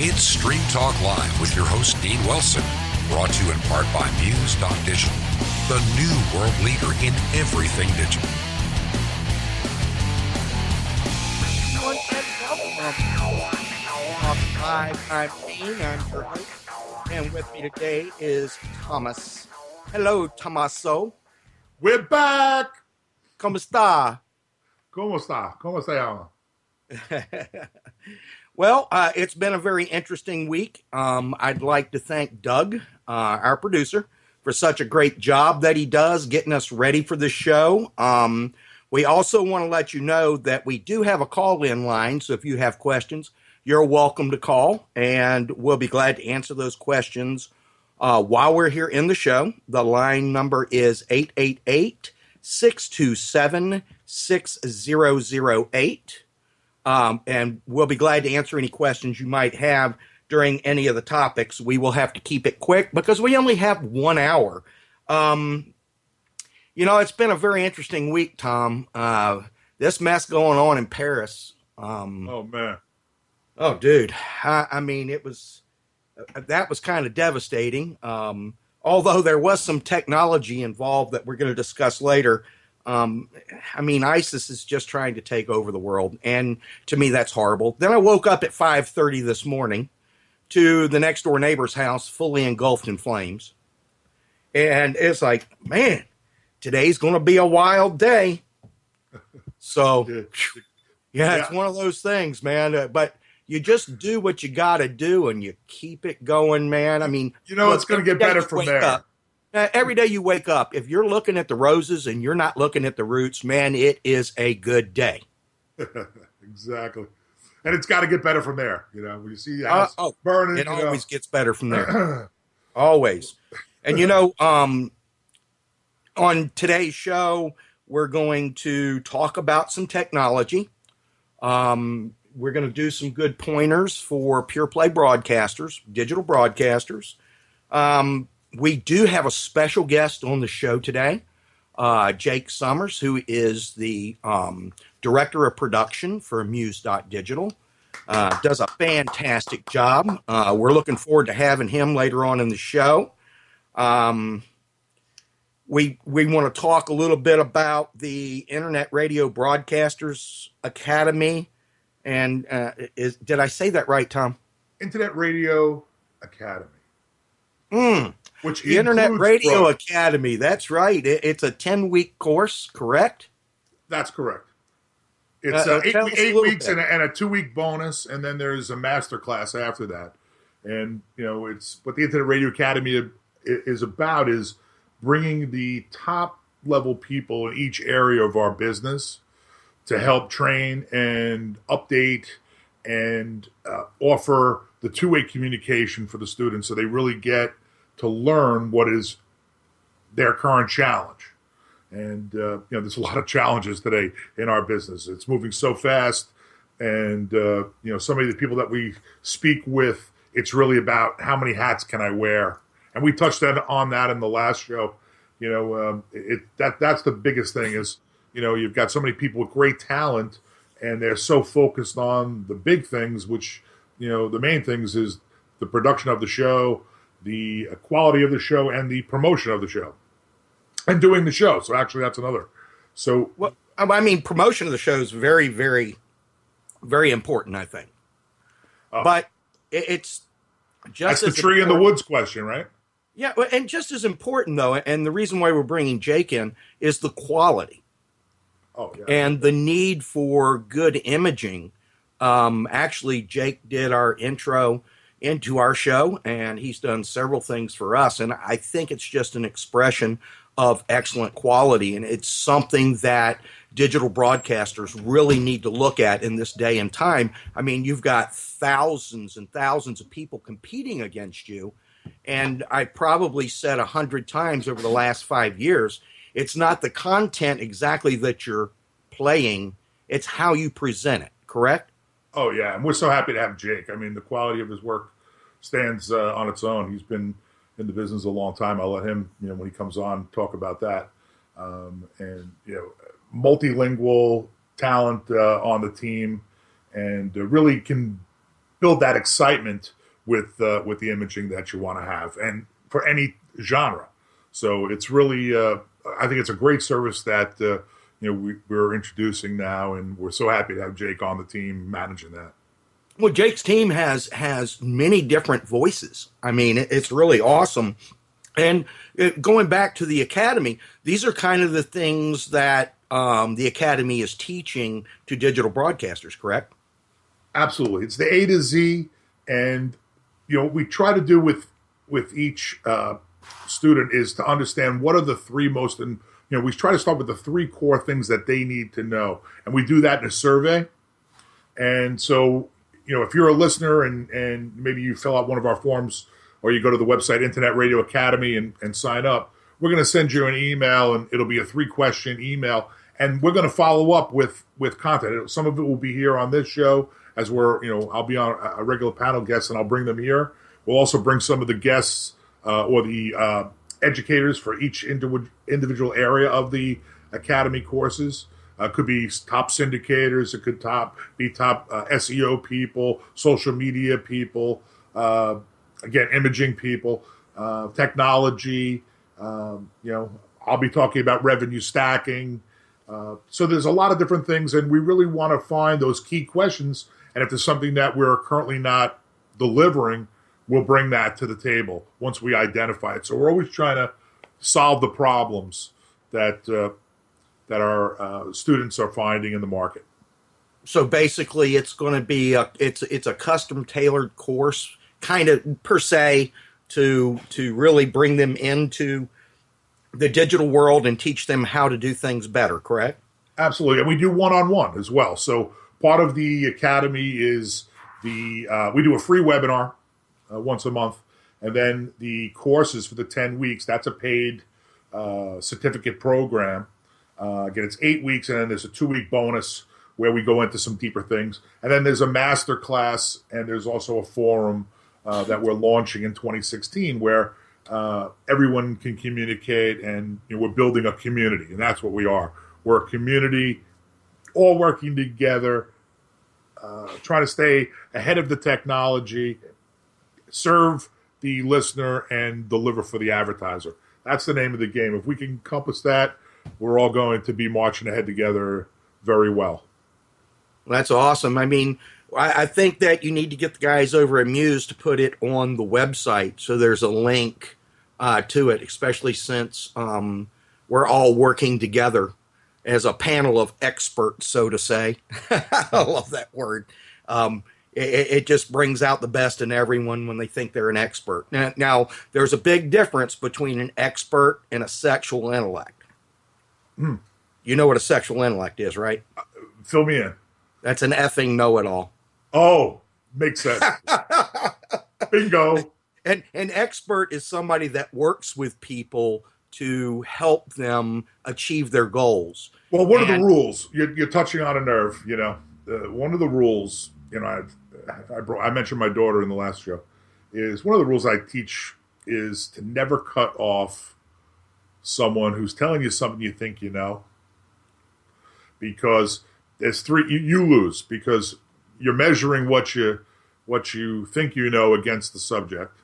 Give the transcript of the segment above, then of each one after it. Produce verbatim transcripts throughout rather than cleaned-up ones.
It's Stream Talk Live with your host, Dean Wilson, brought to you in part by Muse dot Digital, the new world leader in everything digital. Hi, I'm Dean. I'm your host. And with me today is Thomas. Hello, Tommaso. We're back. ¿Cómo está? ¿Cómo está? ¿Cómo se llama? Well, uh, it's been a very interesting week. Um, I'd like to thank Doug, uh, our producer, for such a great job that he does getting us ready for the show. Um, we also want to let you know that we do have a call-in line, so if you have questions, you're welcome to call, and we'll be glad to answer those questions uh, while we're here in the show. The line number is eight eight eight, six two seven, six zero zero eight. Um, and we'll be glad to answer any questions you might have during any of the topics. We will have to keep it quick because we only have one hour. Um, you know, it's been a very interesting week, Tom. Uh, this mess going on in Paris. Um, oh, man. Oh, dude. I, I mean, it was, uh, that was kind of devastating. Um, although there was some technology involved that we're going to discuss later. Um, I mean, ISIS is just trying to take over the world, and to me, that's horrible. Then I woke up at five thirty this morning to the next door neighbor's house fully engulfed in flames, and it's like, man, today's going to be a wild day. So, yeah, yeah, it's one of those things, man. Uh, but you just do what you got to do, and you keep it going, man. I mean, you know, look, it's going to get better from there. Up, Uh, every day you wake up, if you're looking at the roses and you're not looking at the roots, man, it is a good day. Exactly. And it's got to get better from there. You know, when you see the house uh, oh, burning. It always know. gets better from there. Always. And, you know, um, on today's show, we're going to talk about some technology. Um, we're going to do some good pointers for pure play broadcasters, digital broadcasters. Um We do have a special guest on the show today, uh, Jake Summers, who is the um, director of production for Muse dot Digital. Uh, does a fantastic job. Uh, we're looking forward to having him later on in the show. Um, we we want to talk a little bit about the Internet Radio Broadcasters Academy. And uh, is, did I say that right, Tom? Internet Radio Academy. Mm. Which the Internet Radio pro- Academy. That's right. It, it's a ten-week course, correct? That's correct. It's uh, uh, eight, eight weeks and a, and a two-week bonus, and then there's a master class after that. And, you know, it's what the Internet Radio Academy is about is bringing the top-level people in each area of our business to help train and update and uh, offer the two-way communication for the students so they really get to learn what is their current challenge. And, uh, you know, there's a lot of challenges today in our business. It's moving so fast. And, uh, you know, so many of the people that we speak with, it's really about how many hats can I wear? And we touched on that in the last show. You know, um, it that that's the biggest thing is, you know, you've got so many people with great talent and they're so focused on the big things, which, you know, the main things is the production of the show, the quality of the show, and the promotion of the show, and doing the show. So actually, that's another. So, well, I mean, promotion of the show is very, very, very important, I think. Oh. But it's just that's the tree important. in the woods question, right? Yeah, and just as important though, and the reason why we're bringing Jake in is the quality. Oh, yeah. And the need for good imaging. Um, actually, Jake did our intro into our show, and he's done several things for us. And I think it's just an expression of excellent quality. And it's something that digital broadcasters really need to look at in this day and time. I mean, you've got thousands and thousands of people competing against you. And I probably said a hundred times over the last five years, it's not the content exactly that you're playing, it's how you present it, correct? Oh, yeah, and we're so happy to have Jake. I mean, the quality of his work stands uh, on its own. He's been in the business a long time. I'll let him, you know, when he comes on, talk about that. Um, and, you know, multilingual talent uh, on the team and uh, really can build that excitement with uh, with the imaging that you want to have, and for any genre. So it's really, uh, I think it's a great service that uh, you know we, we're introducing now, and we're so happy to have Jake on the team managing that. Well, Jake's team has has many different voices. I mean, it, it's really awesome. And it, going back to the Academy, these are kind of the things that um, the Academy is teaching to digital broadcasters, correct? Absolutely. It's the A to Z. And, you know, what we try to do with with each uh, student is to understand what are the three most, and you know, we try to start with the three core things that they need to know. And we do that in a survey. And so, you know, if you're a listener and, and maybe you fill out one of our forms, or you go to the website Internet Radio Academy and, and sign up, we're going to send you an email, and it'll be a three-question email, and we're going to follow up with, with content. Some of it will be here on this show, as we're, you know, I'll be on a regular panel guest, and I'll bring them here. We'll also bring some of the guests uh, or the uh, educators for each individual individual area of the Academy courses. Uh, could be top syndicators. It could top be top uh, S E O people, social media people, uh, again, imaging people, uh, technology. Um, you know, I'll be talking about revenue stacking. Uh, so there's a lot of different things, and we really want to find those key questions. And if there's something that we're currently not delivering, we'll bring that to the table once we identify it. So we're always trying to solve the problems that uh, that our uh, students are finding in the market. So basically, it's going to be a, it's it's a custom tailored course, kind of per se, to to really bring them into the digital world and teach them how to do things better. Correct? Absolutely, and we do one-on-one as well. So part of the Academy is the uh, we do a free webinar uh, once a month, and then the courses for the ten weeks. That's a paid uh, certificate program. Uh, again, it's eight weeks, and then there's a two-week bonus where we go into some deeper things. And then there's a master class, and there's also a forum uh, that we're launching in twenty sixteen where uh, everyone can communicate, and you know, we're building a community, and that's what we are. We're a community, all working together, uh, trying to stay ahead of the technology, serve the listener, and deliver for the advertiser. That's the name of the game. If we can encompass that, we're all going to be marching ahead together very well. That's awesome. I mean, I, I think that you need to get the guys over at Muse to put it on the website so there's a link uh, to it, especially since um, we're all working together as a panel of experts, so to say. I love that word. Um, it, it just brings out the best in everyone when they think they're an expert. Now, now, there's a big difference between an expert and a sexual intellect. Hmm. You know what a sexual intellect is, right? Uh, fill me in. That's an effing know-it-all. Oh, makes sense. Bingo. And an expert is somebody that works with people to help them achieve their goals. Well, what and, are the rules? You're, you're touching on a nerve, you know. Uh, one of the rules, you know, I, I, brought, I mentioned my daughter in the last show, is one of the rules I teach is to never cut off someone who's telling you something you think you know, because there's three you, you lose because you're measuring what you what you think you know against the subject.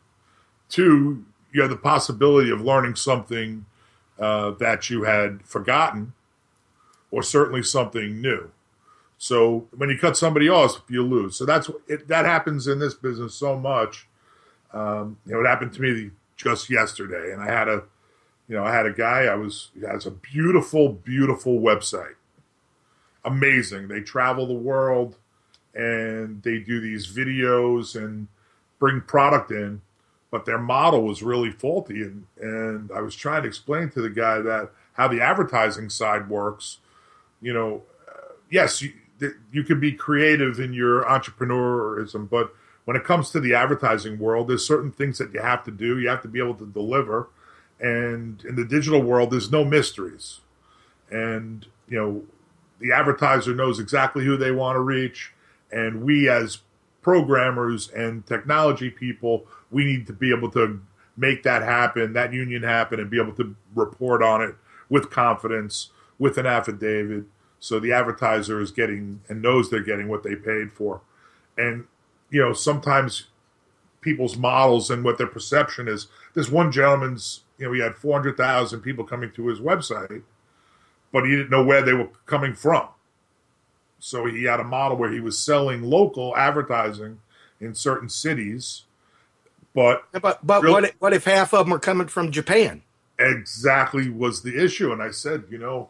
Two, you have the possibility of learning something uh, that you had forgotten, or certainly something new. So when you cut somebody off, you lose. So that's it, that happens in this business so much. Um, you know, it happened to me just yesterday, and I had a You know, I had a guy, I was, he has a beautiful, beautiful website. Amazing. They travel the world, and they do these videos and bring product in, but their model was really faulty. And, and I was trying to explain to the guy that how the advertising side works. You know, uh, yes, you, you can be creative in your entrepreneurism, but when it comes to the advertising world, there's certain things that you have to do. You have to be able to deliver. And in the digital world, there's no mysteries. And, you know, the advertiser knows exactly who they want to reach. And we as programmers and technology people, we need to be able to make that happen, that union happen, and be able to report on it with confidence, with an affidavit. So the advertiser is getting and knows they're getting what they paid for. And you know, sometimes people's models and what their perception is. This one gentleman's, you know, he had four hundred thousand people coming to his website, but he didn't know where they were coming from. So he had a model where he was selling local advertising in certain cities, but but but really, what if, what if half of them are coming from Japan? Exactly was the issue, and I said, you know,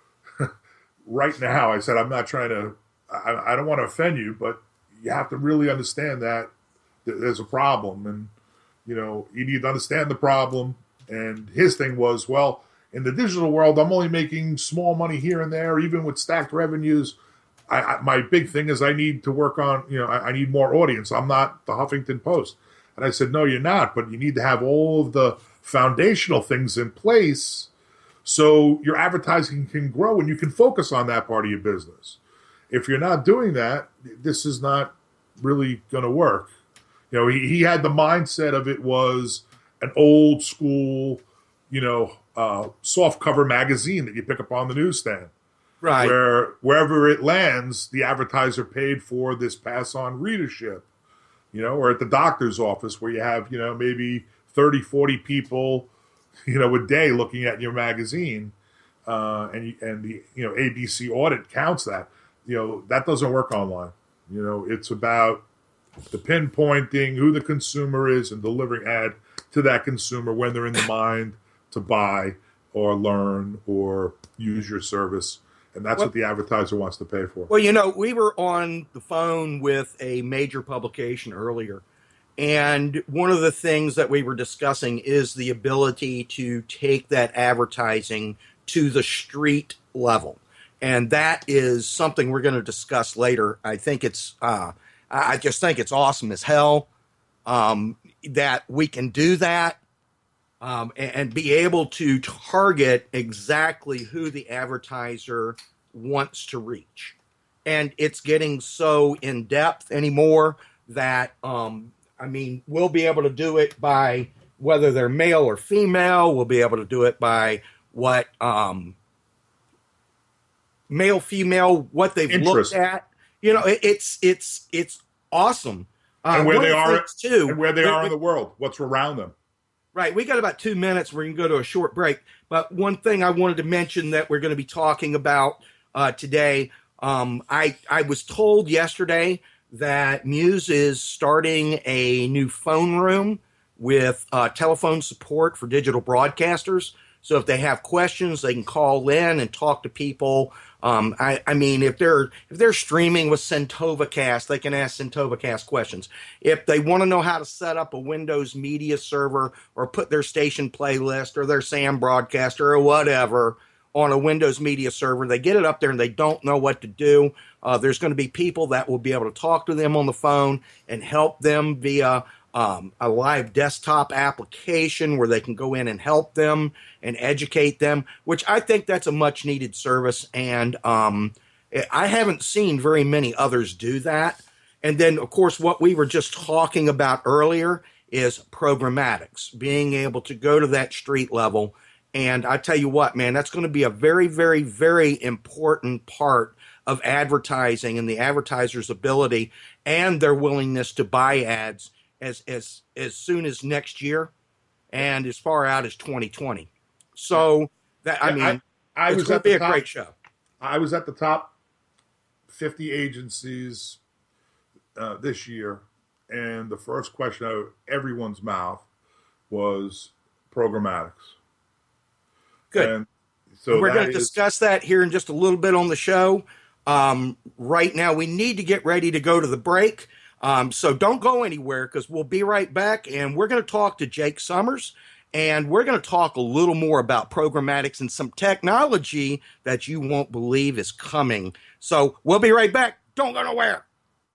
right now, I said I'm not trying to, I, I don't want to offend you, but you have to really understand that there's a problem, and you know, you need to understand the problem. And his thing was, well, in the digital world, I'm only making small money here and there, even with stacked revenues. I, I, my big thing is I need to work on, you know, I, I need more audience. I'm not the Huffington Post. And I said, no, you're not, but you need to have all of the foundational things in place so your advertising can grow and you can focus on that part of your business. If you're not doing that, this is not really going to work. You know, he, he had the mindset of it was an old school, you know, uh, soft cover magazine that you pick up on the newsstand. Right. Where wherever it lands, the advertiser paid for this pass on readership, you know, or at the doctor's office where you have, you know, maybe thirty, forty people, you know, a day looking at your magazine, uh, and, and the, you know, A B C audit counts that. You know, that doesn't work online. You know, it's about the pinpointing who the consumer is and delivering ad to that consumer when they're in the mind to buy or learn or use your service. And that's well, what the advertiser wants to pay for. Well, you know, we were on the phone with a major publication earlier, and one of the things that we were discussing is the ability to take that advertising to the street level. And that is something we're going to discuss later. I think it's, uh, I just think it's awesome as hell um, that we can do that. Um, and, and be able to target exactly who the advertiser wants to reach. And it's getting so in depth anymore that, um, I mean, we'll be able to do it by whether they're male or female. We'll be able to do it by what um, male, female, what they've Interest. looked at. You know, it, it's it's it's awesome. Uh, and where they are, too, and where they are in the world, what's around them. Right. We got about two minutes. We're going to go to a short break. But one thing I wanted to mention that we're going to be talking about uh, today, um, I, I was told yesterday that Muse is starting a new phone room with uh, telephone support for digital broadcasters. So if they have questions, they can call in and talk to people. Um, I, I mean, if they're if they're streaming with CentovaCast, they can ask CentovaCast questions. If they want to know how to set up a Windows media server or put their station playlist or their SAM broadcaster or whatever on a Windows media server, they get it up there and they don't know what to do. Uh, there's going to be people that will be able to talk to them on the phone and help them via Um, a live desktop application where they can go in and help them and educate them, which I think that's a much needed service. And um, I haven't seen very many others do that. And then, of course, what we were just talking about earlier is programmatics, being able to go to that street level. And I tell you what, man, that's going to be a very, very, very important part of advertising and the advertiser's ability and their willingness to buy ads as as as soon as next year and as far out as twenty twenty. So that I mean, I, I it's going to be a top, great show. I was at the top fifty agencies uh, this year, and the first question out of everyone's mouth was programmatics. Good. And so we're going to is, discuss that here in just a little bit on the show. Um, right now, we need to get ready to go to the break. Um, so don't go anywhere because we'll be right back, and we're going to talk to Jake Summers, and we're going to talk a little more about programmatics and some technology that you won't believe is coming. So we'll be right back. Don't go nowhere.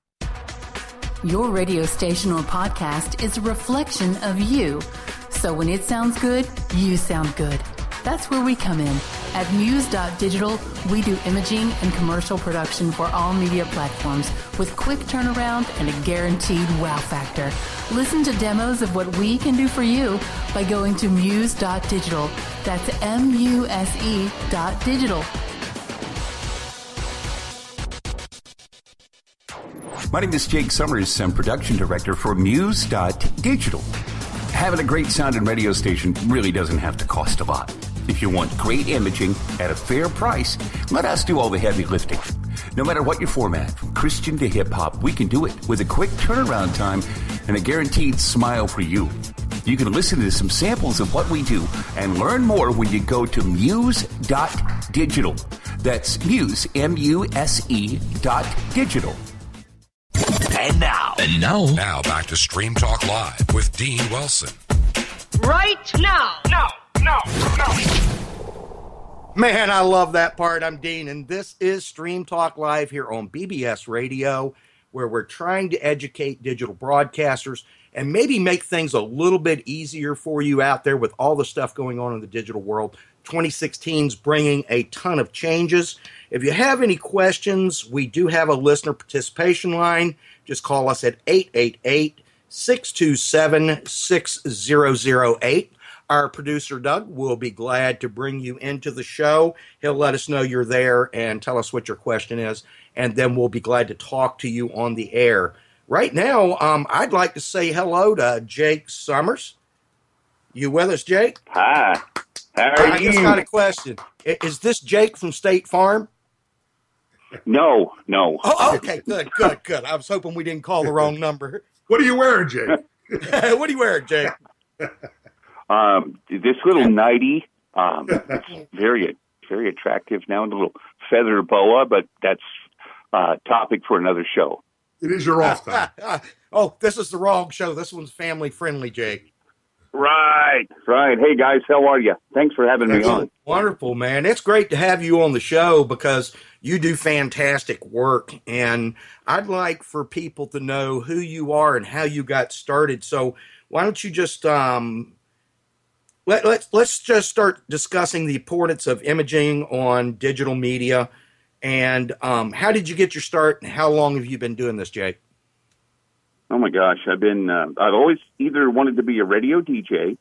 Your radio station or podcast is a reflection of you. So when it sounds good, you sound good. That's where we come in. At Muse dot Digital, we do imaging and commercial production for all media platforms with quick turnaround and a guaranteed wow factor. Listen to demos of what we can do for you by going to Muse dot Digital. That's M U S E dot digital. My name is Jake Summers. I'm production director for Muse dot Digital. Having a great sounding radio station really doesn't have to cost a lot. If you want great imaging at a fair price, let us do all the heavy lifting. No matter what your format, from Christian to hip-hop, we can do it with a quick turnaround time and a guaranteed smile for you. You can listen to some samples of what we do and learn more when you go to Muse dot Digital. That's Muse, M U S E dot digital. And now. And now. Now back to Stream Talk Live with Dean Wilson. Right now. No, no, no. Man, I love that part. I'm Dean, and this is Stream Talk Live here on B B S Radio, where we're trying to educate digital broadcasters and maybe make things a little bit easier for you out there with all the stuff going on in the digital world. twenty sixteen is bringing a ton of changes. If you have any questions, we do have a listener participation line. Just call us at eight eight eight, six two seven, six zero zero eight. Our producer, Doug, will be glad to bring you into the show. He'll let us know you're there and tell us what your question is, and then we'll be glad to talk to you on the air. Right now, um, I'd like to say hello to Jake Summers. You with us, Jake? Hi. How are I you? just got a question. Is this Jake from State Farm? No, no. Oh, okay, good, good, good. I was hoping we didn't call the wrong number. What are you wearing, Jake? What are you wearing, Jake? Um, this little nightie, um, it's very, very attractive now, a little feather boa, but that's a uh, topic for another show. It is your off time. Oh, this is the wrong show. This one's family friendly, Jake. Right, right. Hey, guys, how are you? Thanks for having me on. Wonderful, man. It's great to have you on the show because you do fantastic work, and I'd like for people to know who you are and how you got started. So why don't you just um, let, let's let's just start discussing the importance of imaging on digital media, and um, how did you get your start, and how long have you been doing this, Jake? Oh my gosh, I've been, uh, I've always either wanted to be a radio D J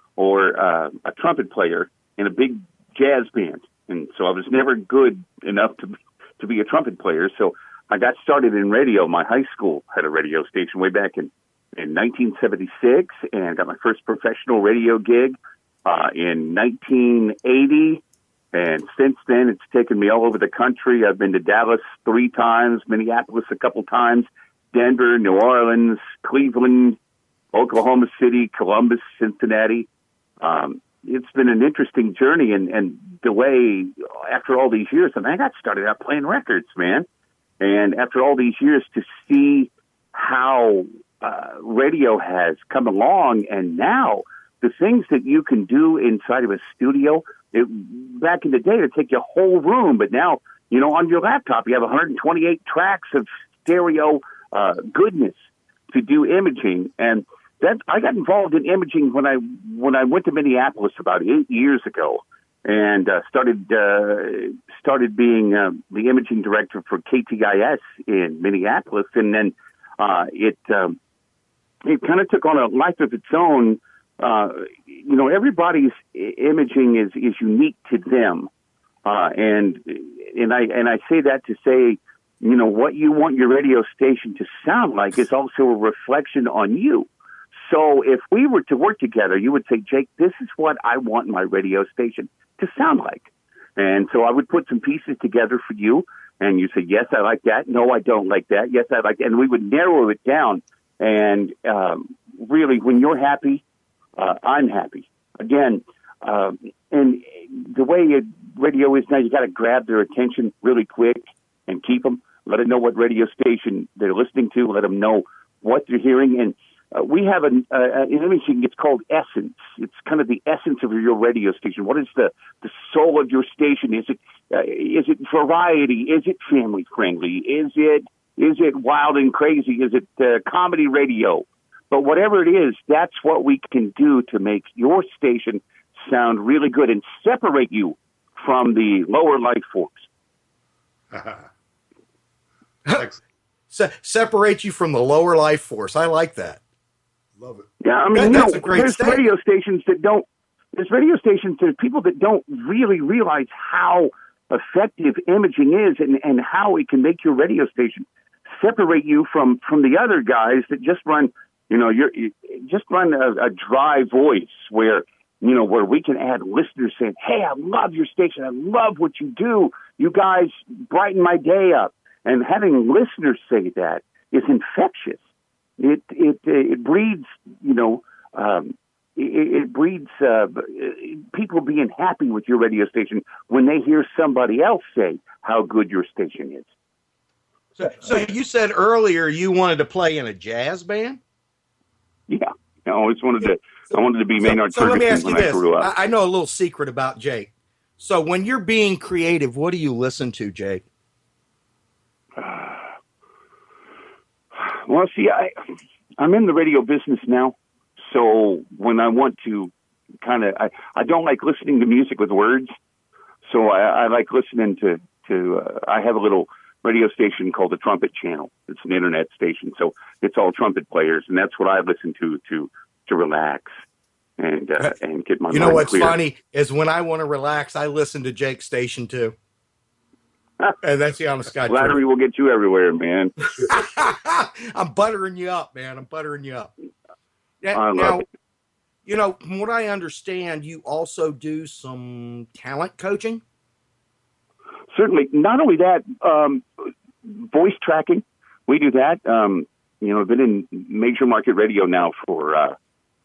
or uh, a trumpet player in a big jazz band. And so I was never good enough to, to be a trumpet player. So I got started in radio. My high school had a radio station way back in, in nineteen seventy-six and got my first professional radio gig uh, in nineteen eighty. And since then, it's taken me all over the country. I've been to Dallas three times, Minneapolis a couple times, Denver, New Orleans, Cleveland, Oklahoma City, Columbus, Cincinnati. Um, it's been an interesting journey, and, and the way, after all these years, I mean, I got started out playing records, man. And after all these years, to see how uh, radio has come along, and now the things that you can do inside of a studio, it, back in the day, it'd take you a whole room, but now, you know, on your laptop, you have one hundred twenty-eight tracks of stereo Uh, goodness to do imaging. And that I got involved in imaging when I when I went to Minneapolis about eight years ago, and uh, started uh, started being uh, the imaging director for K T I S in Minneapolis, and then uh, it um, it kind of took on a life of its own. Uh, you know, everybody's imaging is is unique to them, uh, and and I and I say that to say, you know, what you want your radio station to sound like is also a reflection on you. So if we were to work together, you would say, Jake, this is what I want my radio station to sound like. And so I would put some pieces together for you, and you say, yes, I like that. No, I don't like that. Yes, I like that. And we would narrow it down. And um, really, when you're happy, uh, I'm happy. Again, um, and the way it, radio is now, you got to grab their attention really quick and keep them. Let them know what radio station they're listening to. Let them know what they're hearing. And uh, we have an, uh, an imaging, it's called Essence. It's kind of the essence of your radio station. What is the, the soul of your station? Is it uh, is it variety? Is it family friendly? Is it is it wild and crazy? Is it uh, comedy radio? But whatever it is, that's what we can do to make your station sound really good and separate you from the lower life force. Se- separate you from the lower life force. I like that. Love it. Yeah, I mean, that, you that's know, a great there's statement. radio stations that don't, there's radio stations, there's people that don't really realize how effective imaging is and, and how it can make your radio station separate you from, from the other guys that just run, you know, you're, you just run a, a dry voice where, you know, where we can add listeners saying, hey, I love your station. I love what you do. You guys brighten my day up. And having listeners say that is infectious. It, it, it breeds, you know, um, it, it breeds uh, people being happy with your radio station when they hear somebody else say how good your station is. So, so you said earlier you wanted to play in a jazz band? Yeah, I always wanted to. I wanted to be Maynard so, so Ferguson when this. I grew up. I, I know a little secret about Jake. So when you're being creative, what do you listen to, Jake? Well, see, I I'm in the radio business now, so when I want to kind of, I, I don't like listening to music with words, so I, I like listening to to. Uh, I have a little radio station called the Trumpet Channel. It's an internet station, so it's all trumpet players, and that's what I listen to to to relax and uh, and get my you mind know what's clear. funny is when I want to relax, I listen to Jake's station too. And that's the honest God. Flattery will get you everywhere, man. I'm buttering you up, man. I'm buttering you up. Now, I love now, it. you know, from what I understand, you also do some talent coaching. Certainly. Not only that, um, voice tracking. We do that. Um, you know, I've been in major market radio now for uh,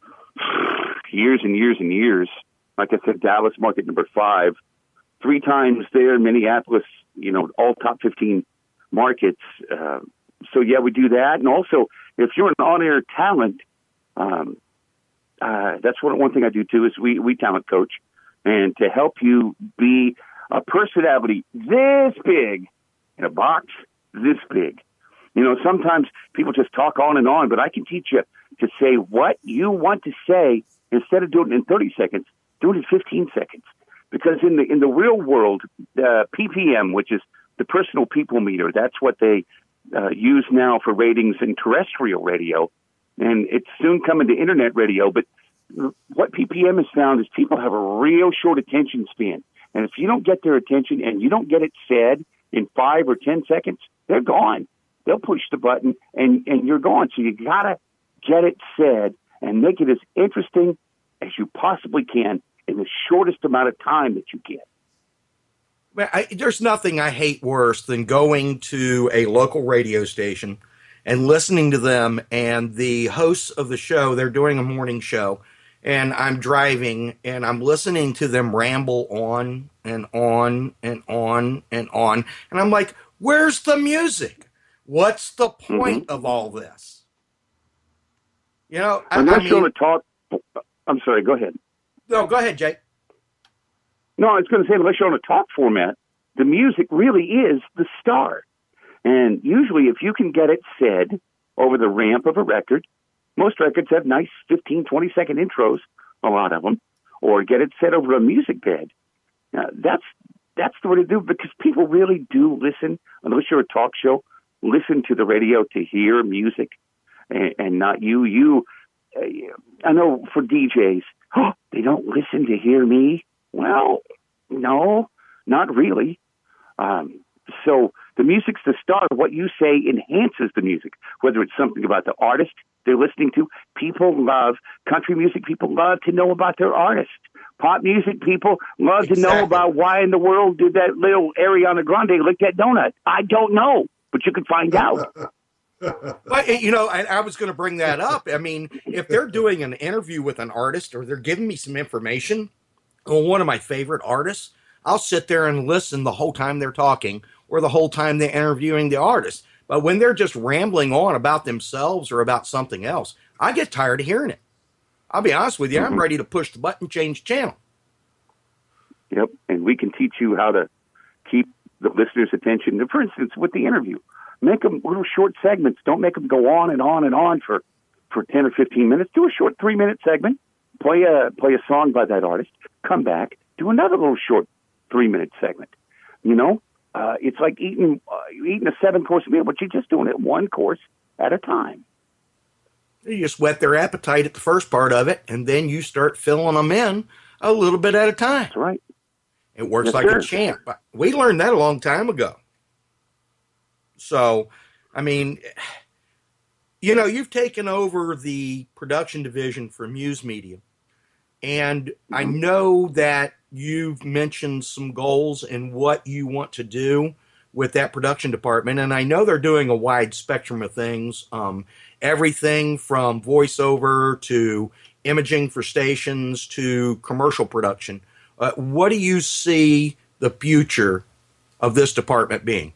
years and years and years. Like I said, Dallas market number five. Three times there, Minneapolis, you know, all top fifteen markets. Uh, so, yeah, we do that. And also, if you're an on-air talent, um, uh, that's what, one thing I do, too, is we, we talent coach. And to help you be a personality this big in a box this big. You know, sometimes people just talk on and on, but I can teach you to say what you want to say instead of doing it in thirty seconds, do it in fifteen seconds. Because in the in the real world, uh, P P M, which is the personal people meter, that's what they uh, use now for ratings in terrestrial radio, and it's soon coming to internet radio. But what P P M has found is people have a real short attention span, and if you don't get their attention and you don't get it said in five or ten seconds, they're gone. They'll push the button, and and you're gone. So you gotta get it said and make it as interesting as you possibly can in the shortest amount of time that you get. Well, I, there's nothing I hate worse than going to a local radio station and listening to them, and the hosts of the show, they're doing a morning show, and I'm driving, and I'm listening to them ramble on and on and on and on, and I'm like, where's the music? What's the point mm-hmm. of all this? You know, I, I'm not I mean, sure to talk. I'm sorry, go ahead. No, go ahead, Jake. No, I was going to say, unless you're on a talk format, the music really is the star. And usually if you can get it said over the ramp of a record, most records have nice fifteen, twenty-second intros, a lot of them, or get it said over a music bed. Now, that's that's the way to do it, because people really do listen, unless you're a talk show, listen to the radio to hear music and, and not you. You, uh, I know for D Js, oh, they don't listen to hear me. Well, no, not really. Um, so the music's the star. What you say enhances the music, whether it's something about the artist they're listening to. People love country music. People love to know about their artist. Pop music people love exactly. to know about why in the world did that little Ariana Grande lick that donut. I don't know, but you can find out. But, you know, I, I was going to bring that up. I mean, if they're doing an interview with an artist or they're giving me some information on one of my favorite artists, I'll sit there and listen the whole time they're talking or the whole time they're interviewing the artist. But when they're just rambling on about themselves or about something else, I get tired of hearing it. I'll be honest with you. Mm-hmm. I'm ready to push the button, change channel. Yep, and we can teach you how to keep the listener's attention. For instance, with the interview, make them little short segments. Don't make them go on and on and on for, for ten or fifteen minutes. Do a short three-minute segment. Play a play a song by that artist. Come back. Do another little short three-minute segment. You know, uh, it's like eating uh, eating a seven-course meal, but you're just doing it one course at a time. You just whet their appetite at the first part of it, and then you start filling them in a little bit at a time. That's right. It works yes, like sir. a champ. We learned that a long time ago. So, I mean, you know, you've taken over the production division for Muse Media, and mm-hmm. I know that you've mentioned some goals and what you want to do with that production department, and I know they're doing a wide spectrum of things, um, everything from voiceover to imaging for stations to commercial production. Uh, what do you see the future of this department being?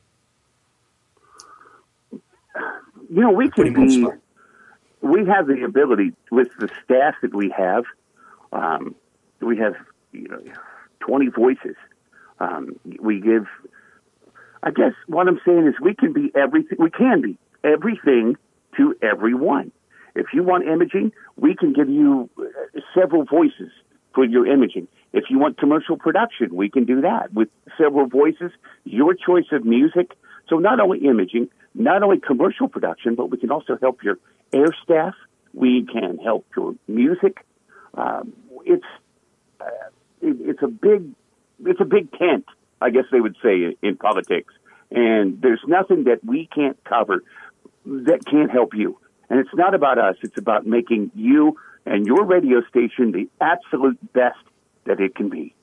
You know, we can be, we have the ability with the staff that we have. Um, we have, you know, twenty voices. Um, we give, I guess what I'm saying is we can be everything, we can be everything to everyone. If you want imaging, we can give you several voices for your imaging. If you want commercial production, we can do that with several voices, your choice of music. So not only imaging, not only commercial production, but we can also help your air staff. We can help your music. Um, it's uh, it, it's a big it's a big tent, I guess they would say in, in politics. And there's nothing that we can't cover that can't help you. And it's not about us. It's about making you and your radio station the absolute best that it can be.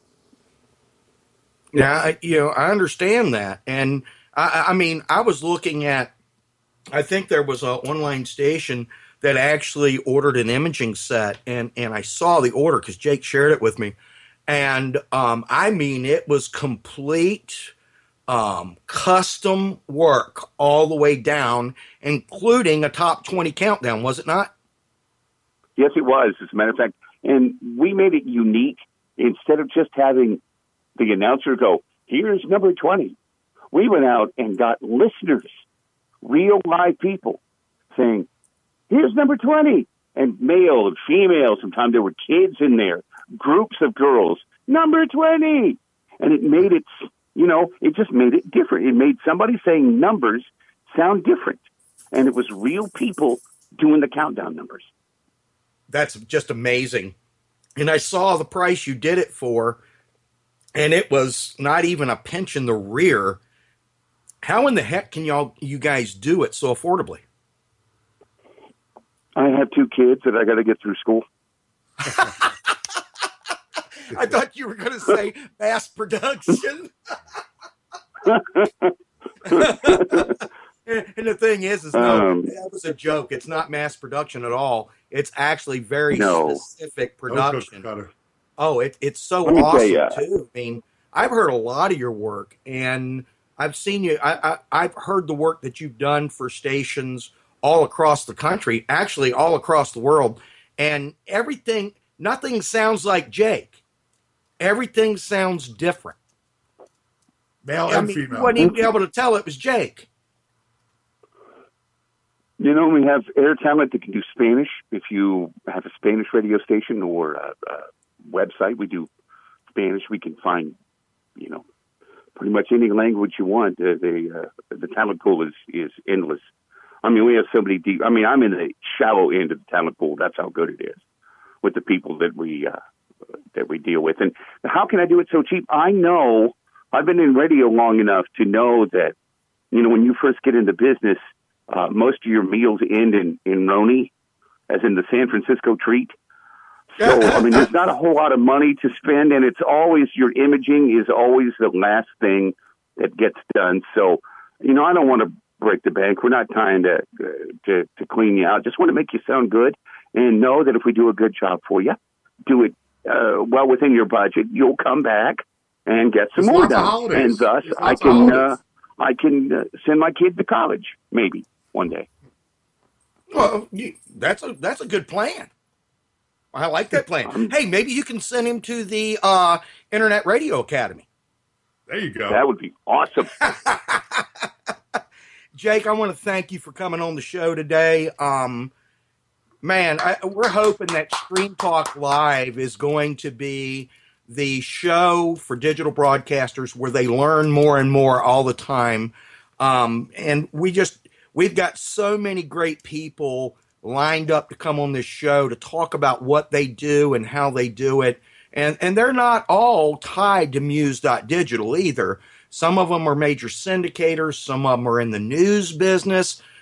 Yeah, you know, I understand that. And I, I mean, I was looking at, I think there was an online station that actually ordered an imaging set, and, and I saw the order because Jake shared it with me. And um, I mean, it was complete um, custom work all the way down, including a top twenty countdown, was it not? Yes, it was, as a matter of fact. And we made it unique. Instead of just having the announcer go, here's number twenty, we went out and got listeners, real live people, saying, here's number twenty. And male and female, sometimes there were kids in there, groups of girls, number twenty. And it made it, you know, it just made it different. It made somebody saying numbers sound different. And it was real people doing the countdown numbers. That's just amazing. And I saw the price you did it for, and it was not even a pinch in the rear. How in the heck can y'all, you guys do it so affordably? I have two kids that I got to get through school. I thought you were going to say mass production. And the thing is, is no, um, that was a joke. It's not mass production at all. It's actually very no. specific production. Oh, it, it's so awesome, too. I mean, I've heard a lot of your work, and I've seen you. I, I, I've heard the work that you've done for stations all across the country, actually all across the world. And everything, nothing sounds like Jake. Everything sounds different. Male I and mean, female. You wouldn't even be able to tell it was Jake. You know, we have air talent that can do Spanish. If you have a Spanish radio station or a, a website, we do Spanish. We can find, you know, pretty much any language you want. Uh, the uh, the talent pool is, is endless. I mean, we have somebody deep. I mean, I'm in the shallow end of the talent pool. That's how good it is with the people that we uh, that we deal with. And how can I do it so cheap? I know I've been in radio long enough to know that, you know, when you first get into business, Uh, most of your meals end in, in Roni, as in the San Francisco treat. So, I mean, there's not a whole lot of money to spend, and it's always, your imaging is always the last thing that gets done. So, you know, I don't want to break the bank. We're not trying to, uh, to, to clean you out. Just want to make you sound good and know that if we do a good job for you, do it uh, well within your budget, you'll come back and get some it's more done. And thus, I can, uh, I can uh, send my kid to college, maybe. One day. Well, you, that's a that's a good plan. I like that plan. Hey, maybe you can send him to the uh, Internet Radio Academy. There you go. That would be awesome. Jake, I want to thank you for coming on the show today. Um, man, I, we're hoping that Stream Talk Live is going to be the show for digital broadcasters where they learn more and more all the time. Um, and we just... We've got so many great people lined up to come on this show to talk about what they do and how they do it. And and they're not all tied to Muse dot digital either. Some of them are major syndicators. Some of them are in the news business.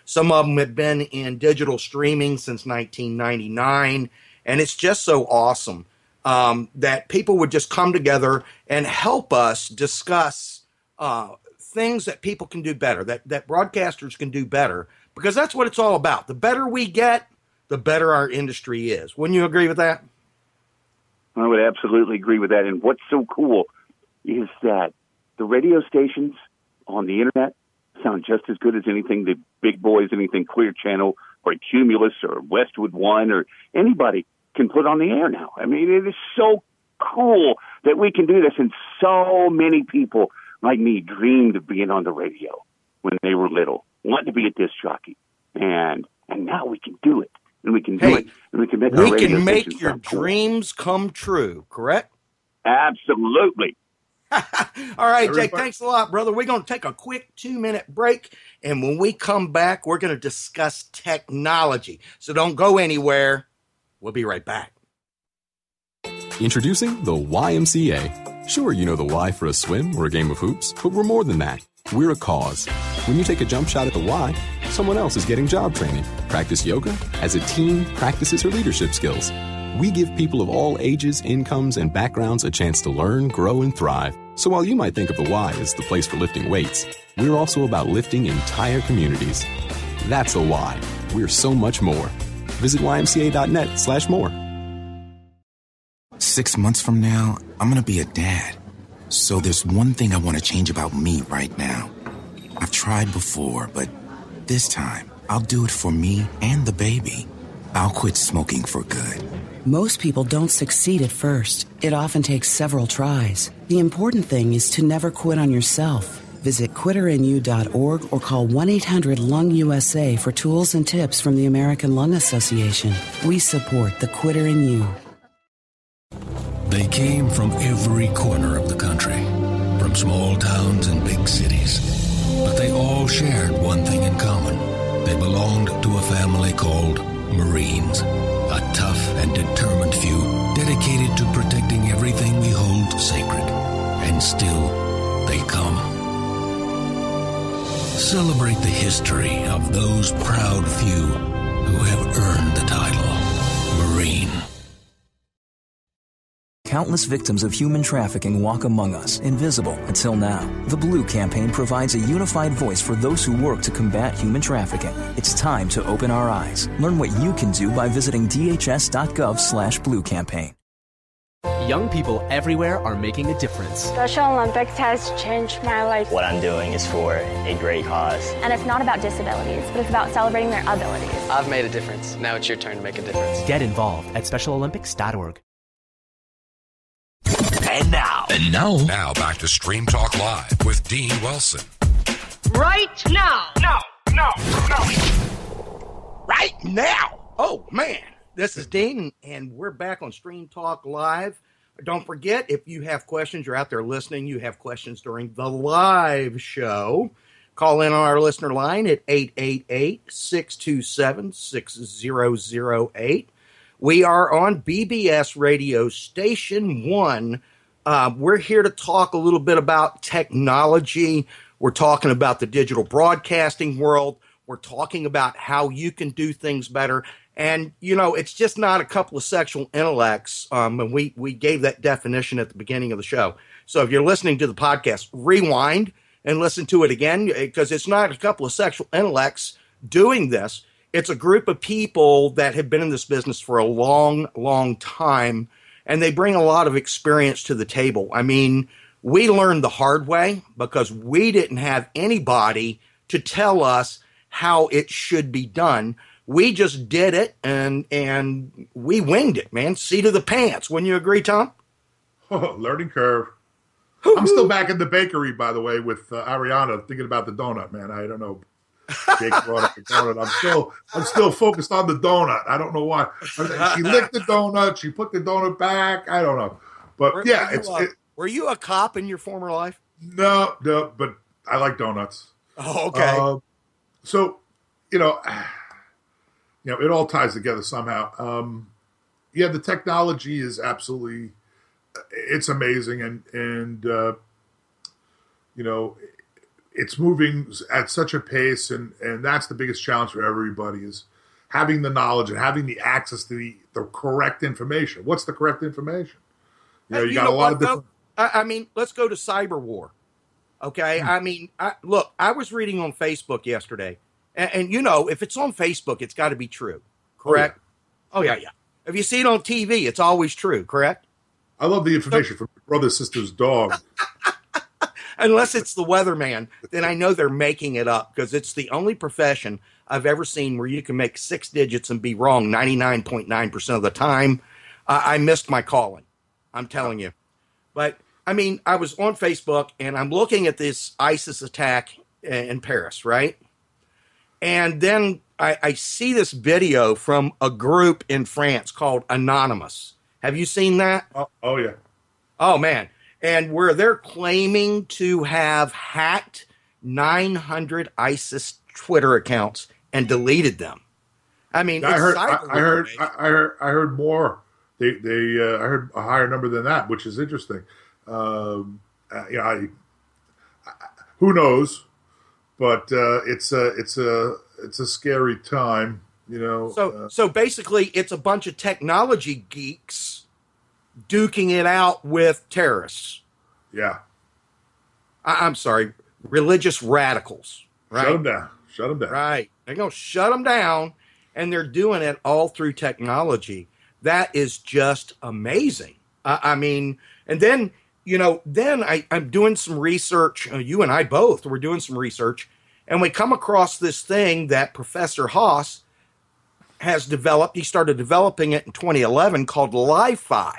Some of them have been in digital streaming since nineteen ninety-nine, and it's just so awesome um, that people would just come together and help us discuss uh, things that people can do better, that, that broadcasters can do better, because that's what it's all about. The better we get, the better our industry is. Wouldn't you agree with that? I would absolutely agree with that. And what's so cool is that the radio stations on the internet sound just as good as anything the big boys, anything Clear Channel or Cumulus or Westwood One or anybody can put on the air now. I mean, it is so cool that we can do this. And so many people like me dreamed of being on the radio when they were little, wanted to be a disc jockey. And and now we can do it. And we can do Hey, it. And we can make, We our radio can make stations your sound cool. dreams come true, correct? Absolutely. All right, Jake, Everybody- thanks a lot, brother. We're going to take a quick two-minute break, and when we come back, we're going to discuss technology. So don't go anywhere. We'll be right back. Introducing the Y M C A. Sure, you know the Y for a swim or a game of hoops, but we're more than that. We're a cause. When you take a jump shot at the Y, someone else is getting job training. Practice yoga as a team practices her leadership skills. We give people of all ages, incomes, and backgrounds a chance to learn, grow, and thrive. So while you might think of the Y as the place for lifting weights, we're also about lifting entire communities. That's the Y. We're so much more. Visit Y M C A dot net slash more. Six months from now, I'm gonna be a dad. So there's one thing I want to change about me right now. I've tried before, but this time, I'll do it for me and the baby. I'll quit smoking for good. Most people don't succeed at first. It often takes several tries. The important thing is to never quit on yourself. Visit quitter in you dot org or call one eight hundred lung U S A for tools and tips from the American Lung Association. We support the Quitter in You. They came from every corner of the country, from small towns and big cities. But they all shared one thing in common. They belonged to a family called Marines. A tough and determined few dedicated to protecting everything we hold sacred. And still, they come. Celebrate the history of those proud few who have earned the title Marine. Countless victims of human trafficking walk among us, invisible until now. The Blue Campaign provides a unified voice for those who work to combat human trafficking. It's time to open our eyes. Learn what you can do by visiting D H S dot gov slash blue campaign. Young people everywhere are making a difference. Special Olympics has changed my life. What I'm doing is for a great cause. And it's not about disabilities, but it's about celebrating their abilities. I've made a difference. Now it's your turn to make a difference. Get involved at special olympics dot org. And now. And now. Now back to Stream Talk Live with Dean Wilson. Right now. No, no, no. Right now. Oh, man. This is Dean, and we're back on Stream Talk Live. Don't forget, if you have questions, you're out there listening, you have questions during the live show, call in on our listener line at eight eight eight, six two seven, six zero zero eight. We are on B B S Radio Station one. Uh, we're here to talk a little bit about technology. We're talking about the digital broadcasting world. We're talking about how you can do things better. And, you know, it's just not a couple of sexual intellects. Um, and we, we gave that definition at the beginning of the show. So if you're listening to the podcast, rewind and listen to it again, because it's not a couple of sexual intellects doing this. It's a group of people that have been in this business for a long, long time, and they bring a lot of experience to the table. I mean, we learned the hard way because we didn't have anybody to tell us how it should be done. We just did it, and and we winged it, man. Seat of the pants. Wouldn't you agree, Tom? Oh, learning curve. I'm still back in the bakery, by the way, with uh, Ariana, thinking about the donut, man. I don't know. Jake brought up the donut. I'm still, I'm still focused on the donut. I don't know why. She licked the donut. She put the donut back. I don't know, but were, yeah, were it's. You a, it, were you a cop in your former life? No, no, but I like donuts. Oh, okay. Uh, so, you know, you know, it all ties together somehow. Um, yeah, the technology is absolutely, it's amazing, and and uh, you know. it's moving at such a pace, and, and that's the biggest challenge for everybody is having the knowledge and having the access to the, the correct information. What's the correct information? You know, you, you got know a lot what, of different. I, I mean, let's go to cyber war. Okay, hmm. I mean, I, look, I was reading on Facebook yesterday, and, and you know, if it's on Facebook, it's got to be true, correct? Oh yeah. oh yeah, yeah. If you see it on T V, it's always true, correct? I love the information so, from my brother, sister's dog. Unless it's the weatherman, then I know they're making it up because it's the only profession I've ever seen where you can make six digits and be wrong ninety-nine point nine percent of the time. Uh, I missed my calling. I'm telling you. But, I mean, I was on Facebook, and I'm looking at this ISIS attack in Paris, right? And then I, I see this video from a group in France called Anonymous. Have you seen that? Oh, oh yeah. Oh, man. And where they're claiming to have hacked nine hundred ISIS Twitter accounts and deleted them. I mean, I it's heard, I, I heard, I, I heard, I heard more. They, they, uh, I heard a higher number than that, which is interesting. Um, uh, you know, I, I, who knows? But uh, it's a, it's a, it's a scary time. You know. So, uh, so basically, it's a bunch of technology geeks duking it out with terrorists. Yeah. I, I'm sorry, religious radicals. Right? Shut them down. Shut them down. Right. They're going to shut them down, and they're doing it all through technology. That is just amazing. I, I mean, and then, you know, then I, I'm doing some research. Uh, you and I both were doing some research, and we come across this thing that Professor Haas has developed. He started developing it in twenty eleven called Li-Fi.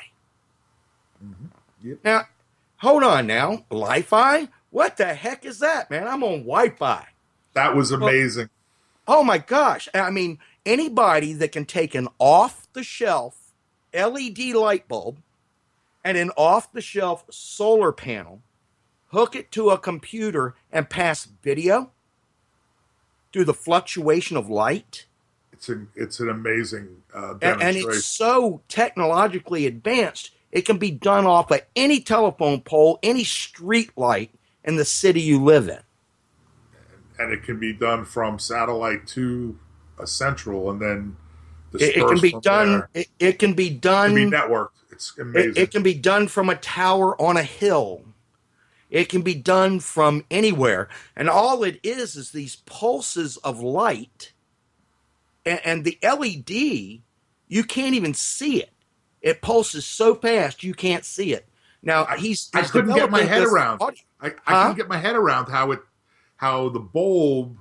Mm-hmm. Yep. Now, hold on now. Li-Fi? What the heck is that, man? I'm on Wi-Fi. That was amazing. Well, oh, my gosh. I mean, anybody that can take an off-the-shelf L E D light bulb and an off-the-shelf solar panel, hook it to a computer, and pass video through the fluctuation of light. It's, a, it's an amazing uh, demonstration. And, and it's so technologically advanced, it can be done off of any telephone pole, any street light in the city you live in. And it can be done from satellite to a central, and then it, it can be done. It, it can be done. It can be networked. It's amazing. It, it can be done from a tower on a hill. It can be done from anywhere, and all it is is these pulses of light. And, and the L E D, you can't even see it. It pulses so fast you can't see it. Now I, he's. I he's couldn't get my head around. Audio. I, I huh? couldn't get my head around how it. How the bulb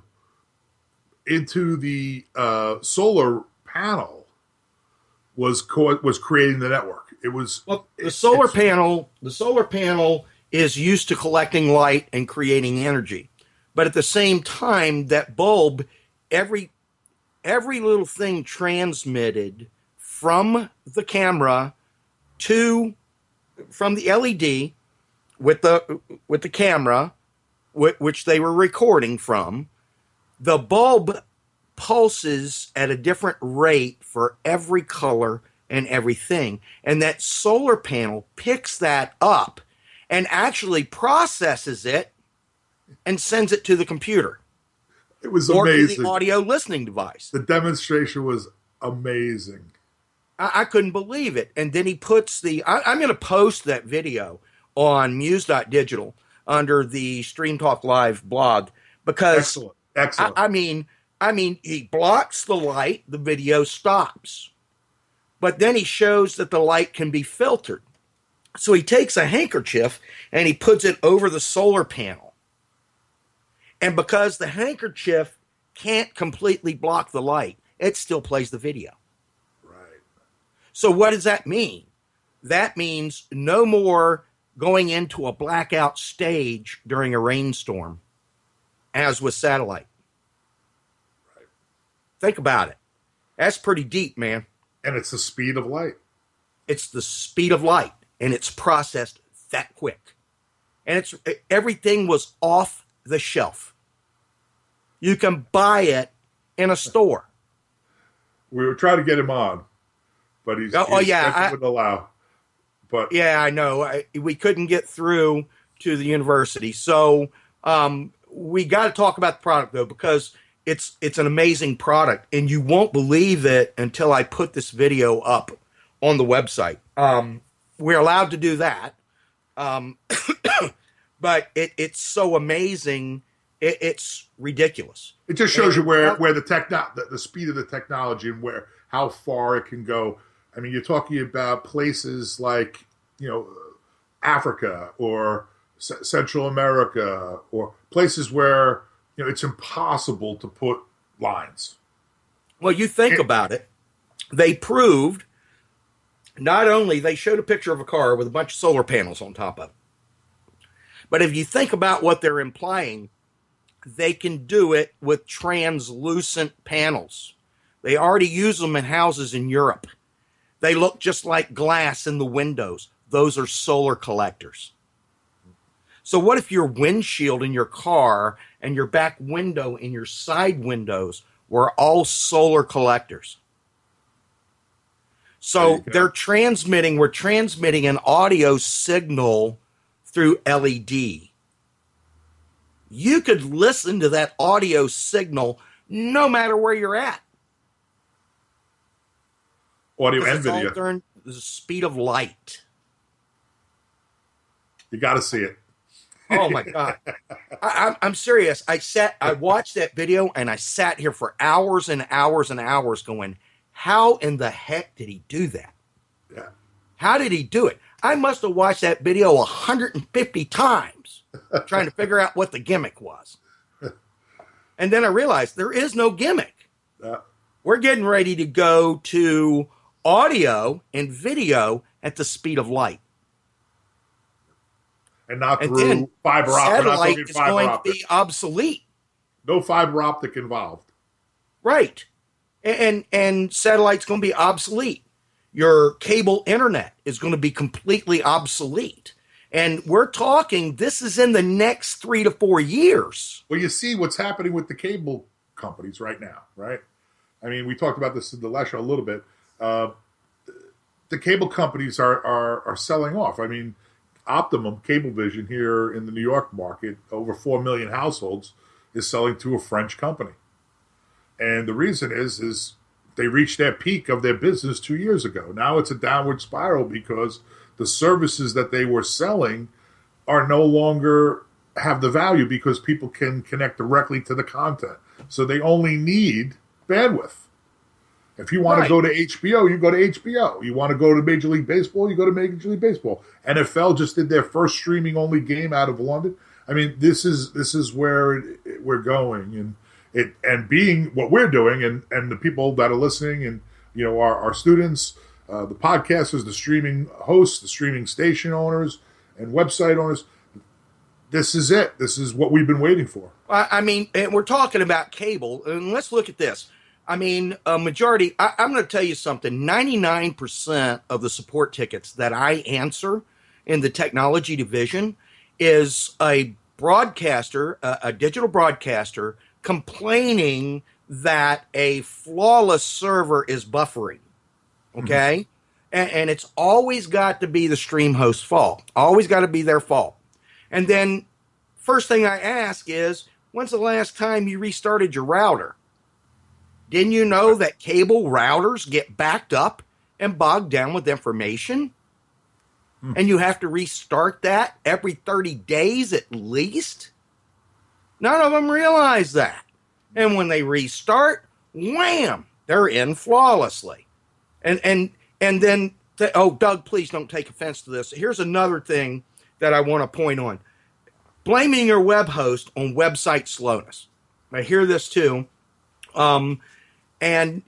into the uh, solar panel was co- was creating the network. It was well, the solar panel. The solar panel is used to collecting light and creating energy, but at the same time, that bulb, every every little thing transmitted from the camera to from the L E D with the with the camera, which they were recording from, the bulb pulses at a different rate for every color and everything. And that solar panel picks that up and actually processes it and sends it to the computer. It was or amazing. To the audio listening device. The demonstration was amazing. I, I couldn't believe it. And then he puts the... I, I'm going to post that video on muse dot digital under the Stream Talk Live blog, because excellent, excellent. I, I mean, I mean, he blocks the light, the video stops, but then he shows that the light can be filtered. So he takes a handkerchief and he puts it over the solar panel, and because the handkerchief can't completely block the light, it still plays the video. Right. So what does that mean? That means no more going into a blackout stage during a rainstorm, as with satellite. Right. Think about it. That's pretty deep, man. And it's the speed of light. It's the speed of light, and it's processed that quick. And it's everything was off the shelf. You can buy it in a store. We were trying to get him on, but he's, oh, he's oh yeah, I, wouldn't allow. But yeah, I know. I, we couldn't get through to the university. So um, we got to talk about the product though, because it's it's an amazing product, and you won't believe it until I put this video up on the website. Um, we're allowed to do that, um, but it, it's so amazing, it, it's ridiculous. It just shows you where where the techno the, the speed of the technology and where how far it can go. I mean, you're talking about places like, you know, Africa or C- Central America, or places where, you know, it's impossible to put lines. Well, you think it, about it. They proved, not only, they showed a picture of a car with a bunch of solar panels on top of it, but if you think about what they're implying, they can do it with translucent panels. They already use them in houses in Europe. They look just like glass in the windows. Those are solar collectors. So what if your windshield in your car and your back window and your side windows were all solar collectors? So they're transmitting, we're transmitting an audio signal through L E D. You could listen to that audio signal no matter where you're at. Audio and it's video. All during the speed of light. You got to see it. Oh my God. I, I'm, I'm serious. I sat, I watched that video and I sat here for hours and hours and hours going, how in the heck did he do that? Yeah. How did he do it? I must have watched that video one hundred fifty times trying to figure out what the gimmick was. And then I realized there is no gimmick. Yeah. We're getting ready to go to audio and video at the speed of light. And not and through fiber optic. Satellite is fiber going optic. to be obsolete. No fiber optic involved. Right. And, and and satellite's going to be obsolete. Your cable internet is going to be completely obsolete. And we're talking, this is in the next three to four years. Well, you see what's happening with the cable companies right now, right? I mean, we talked about this in the last show a little bit. Uh, the cable companies are, are are selling off. I mean, Optimum Cablevision here in the New York market, over four million households, is selling to a French company. And the reason is, is they reached their peak of their business two years ago. Now it's a downward spiral because the services that they were selling are no longer have the value because people can connect directly to the content. So they only need bandwidth. If you want right. to go to H B O, you go to H B O. You want to go to Major League Baseball, you go to Major League Baseball. N F L just did their first streaming-only game out of London. I mean, this is this is where it, it, we're going, and it and being what we're doing, and, and the people that are listening, and you know, our, our students, uh, the podcasters, the streaming hosts, the streaming station owners, and website owners. This is it. This is what we've been waiting for. I mean, and we're talking about cable, and let's look at this. I mean, a majority, I, I'm going to tell you something, ninety-nine percent of the support tickets that I answer in the technology division is a broadcaster, a, a digital broadcaster, complaining that a flawless server is buffering, okay? Mm-hmm. And, and it's always got to be the stream host's fault, always got to be their fault. And then first thing I ask is, when's the last time you restarted your router? Didn't you know that cable routers get backed up and bogged down with information? Hmm. And you have to restart that every thirty days at least? None of them realize that. And when they restart, wham, they're in flawlessly. And and and then, th- oh, Doug, please don't take offense to this. Here's another thing that I want to point on. Blaming your web host on website slowness. I hear this too. Um, and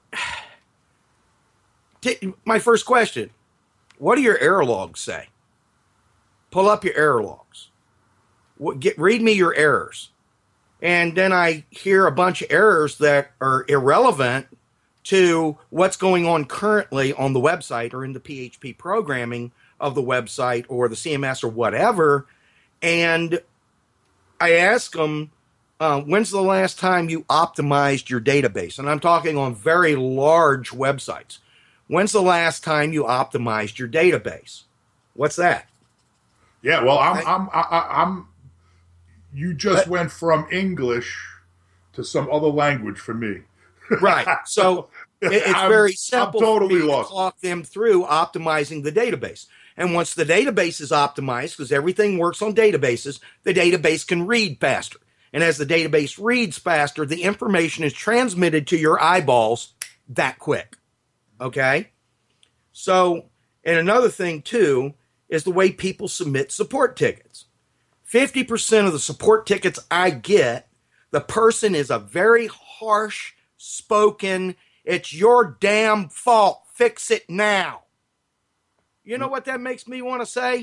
t- my first question, what do your error logs say? Pull up your error logs. What, get, read me your errors. And then I hear a bunch of errors that are irrelevant to what's going on currently on the website or in the P H P programming of the website or the C M S or whatever. And I ask them, uh, when's the last time you optimized your database? And I'm talking on very large websites. When's the last time you optimized your database? What's that? Yeah, well, I'm, I'm, I, I'm, you just but, went from English to some other language for me. Right. So it, it's I'm, very simple I'm totally for me lost. to talk them through optimizing the database. And once the database is optimized, because everything works on databases, the database can read faster. And as the database reads faster, the information is transmitted to your eyeballs that quick. Okay? So, and another thing, too, is the way people submit support tickets. fifty percent of the support tickets I get, the person is a very harsh spoken, it's your damn fault, fix it now. You know what that makes me want to say?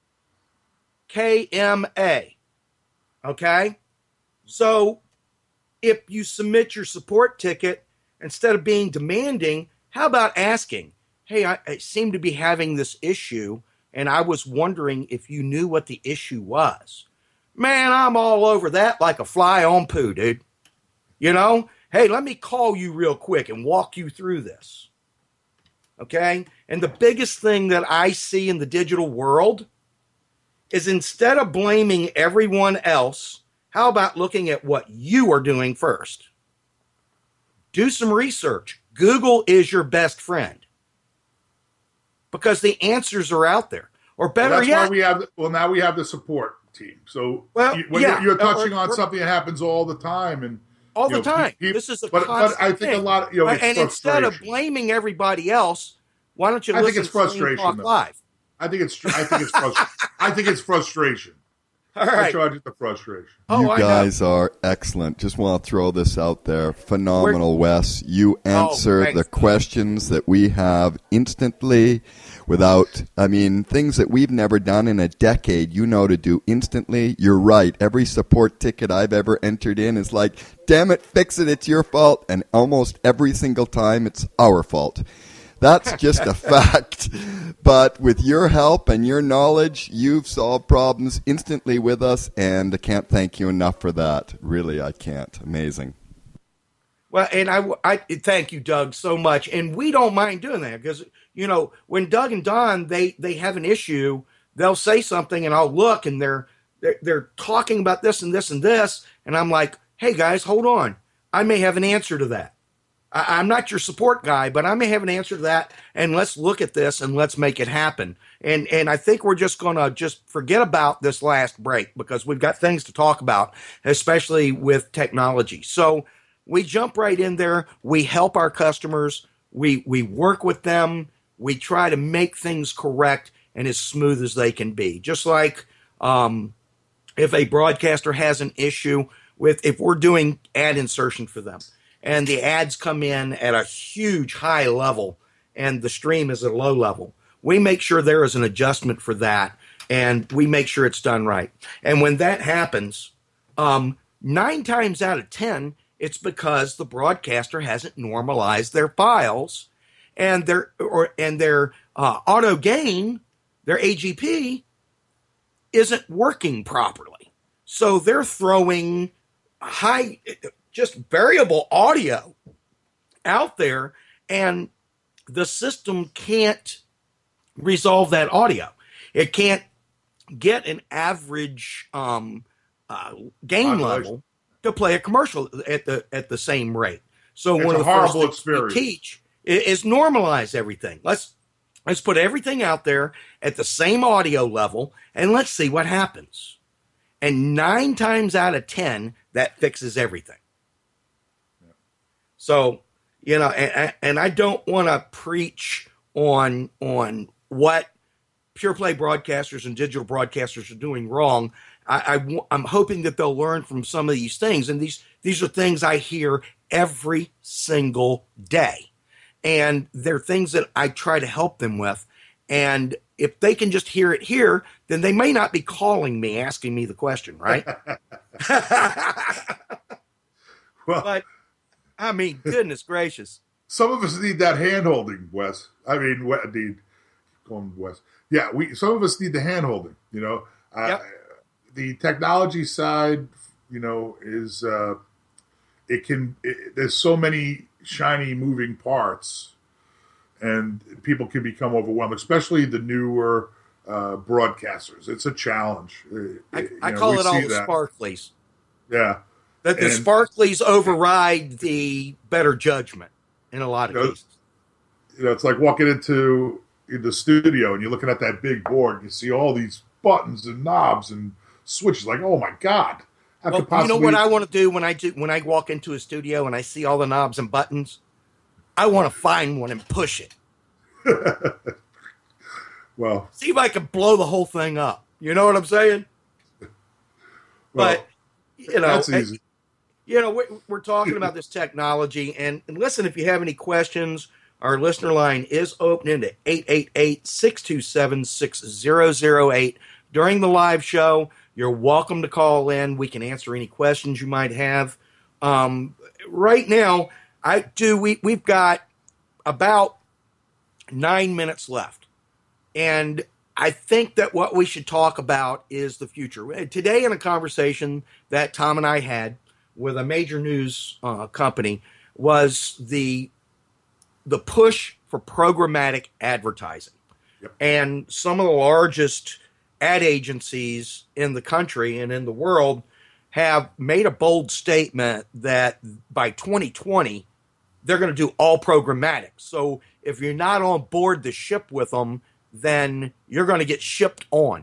K M A. Okay? So, if you submit your support ticket, instead of being demanding, how about asking, hey, I, I seem to be having this issue, and I was wondering if you knew what the issue was. Man, I'm all over that like a fly on poo, dude. You know? Hey, let me call you real quick and walk you through this. Okay? And the biggest thing that I see in the digital world is instead of blaming everyone else, how about looking at what you are doing first? Do some research. Google is your best friend because the answers are out there. Or better well, that's yet, why we have. Well, now we have the support team. So well, you, when yeah, you're, you're touching or, on or, something that happens all the time, and all the know, time. People, this is a but, constant but I think thing. a lot. Of, you know, it's and instead of blaming everybody else, why don't you I listen think it's to frustration, Talk though. Live? I think it's. I think it's. Frustration. I think it's frustration. All right. I charge it the frustration. Oh, you I guys know. are excellent. Just want to throw this out there. Phenomenal, We're, Wes. You answer oh, the questions that we have instantly without, I mean, things that we've never done in a decade, you know to do instantly. You're right. Every support ticket I've ever entered in is like, damn it, fix it, it's your fault. And almost every single time it's our fault. That's just a fact. But with your help and your knowledge, you've solved problems instantly with us, and I can't thank you enough for that. Really, I can't. Amazing. Well, and I, I thank you, Doug, so much. And we don't mind doing that because, you know, when Doug and Don, they, they have an issue, they'll say something, and I'll look, and they're, they're, they're talking about this and this and this, and I'm like, hey, guys, hold on. I may have an answer to that. I'm not your support guy, but I may have an answer to that, and let's look at this and let's make it happen. And and I think we're just going to just forget about this last break because we've got things to talk about, especially with technology. So we jump right in there. We help our customers. We we work with them. We try to make things correct and as smooth as they can be. Just like um, if a broadcaster has an issue with, if we're doing ad insertion for them, and the ads come in at a huge high level and the stream is at a low level, we make sure there is an adjustment for that, and we make sure it's done right. And when that happens, um, nine times out of ten, it's because the broadcaster hasn't normalized their files, and their or and their uh, auto gain, their A G P, isn't working properly. So they're throwing high, just variable audio out there, and the system can't resolve that audio. It can't get an average um, uh, gain level to play a commercial at the at the same rate. So it's one a of the horrible first things experience. we teach is, is normalize everything. Let's let's put everything out there at the same audio level, and let's see what happens. And nine times out of ten, that fixes everything. So, you know, and, and I don't want to preach on on what pure play broadcasters and digital broadcasters are doing wrong. I, I, I'm hoping that they'll learn from some of these things. And these, these are things I hear every single day. And they're things that I try to help them with. And if they can just hear it here, then they may not be calling me, asking me the question, right? Well, but, I mean, goodness gracious. Some of us need that hand-holding, Wes. I mean, we need, going Wes. Yeah, we. Some of us need the hand-holding, you know. Yep. Uh, the technology side, you know, is, uh, it can, it, there's so many shiny moving parts, and people can become overwhelmed, especially the newer uh, broadcasters. It's a challenge. I, I call it all the that. sparklies. Yeah. That the and, sparklies override the better judgment in a lot of you know, cases. You know, it's like walking into the studio and you're looking at that big board and you see all these buttons and knobs and switches. Like, oh my God. How well, could possibly... You know what I want to do when I do when I walk into a studio and I see all the knobs and buttons? I want to find one and push it. Well, see if I can blow the whole thing up. You know what I'm saying? Well, but you know, that's easy. You know, we're, we're talking about this technology, and, and listen, if you have any questions, our listener line is open to eight eight eight, six two seven, six zero zero eight. During the live show, you're welcome to call in. We can answer any questions you might have. Um, right now, I do. We we've got about nine minutes left, and I think that what we should talk about is the future. Today, in a conversation that Tom and I had with a major news uh, company, was the the push for programmatic advertising. Yep. And some of the largest ad agencies in the country and in the world have made a bold statement that by twenty twenty, they're going to do all programmatic. So if you're not on board the ship with them, then you're going to get shipped on.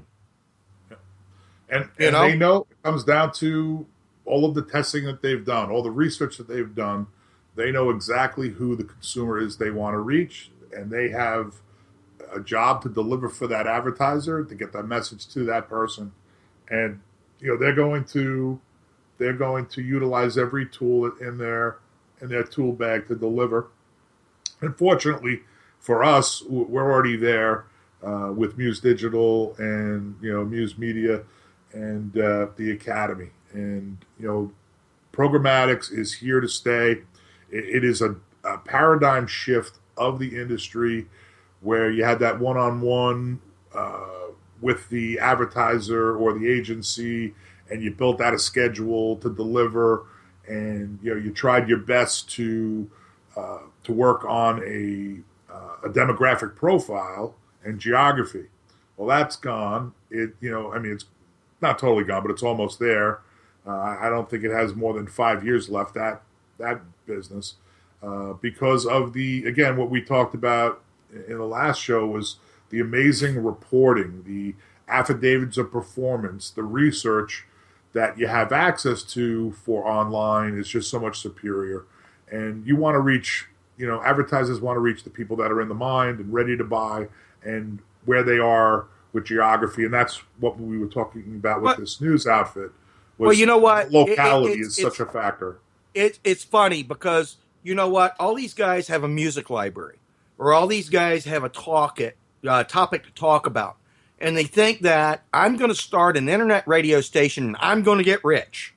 And, and know? they know it comes down to all of the testing that they've done, all the research that they've done. They know exactly who the consumer is they want to reach, and they have a job to deliver for that advertiser to get that message to that person. And you know they're going to they're going to utilize every tool in their in their tool bag to deliver. Unfortunately, for us, we're already there uh, with Muse Digital and you know Muse Media and uh, the Academy. And you know, programmatics is here to stay. It, it is a, a paradigm shift of the industry where you had that one-on-one uh, with the advertiser or the agency, and you built out a schedule to deliver, and you know you tried your best to uh, to work on a uh, a demographic profile and geography. Well, that's gone. It you know I mean it's not totally gone, but it's almost there. Uh, I don't think it has more than five years left, that that business, uh, because of the, again, what we talked about in the last show was the amazing reporting, the affidavits of performance, the research that you have access to for online is just so much superior. And you want to reach, you know, advertisers want to reach the people that are in the mind and ready to buy and where they are with geography. And that's what we were talking about with but, this news outfit. Well, you know what? Locality it, it, is such a factor. It, it's funny because, you know what? All these guys have a music library, or all these guys have a talk at, uh, topic to talk about. And they think that I'm going to start an internet radio station and I'm going to get rich.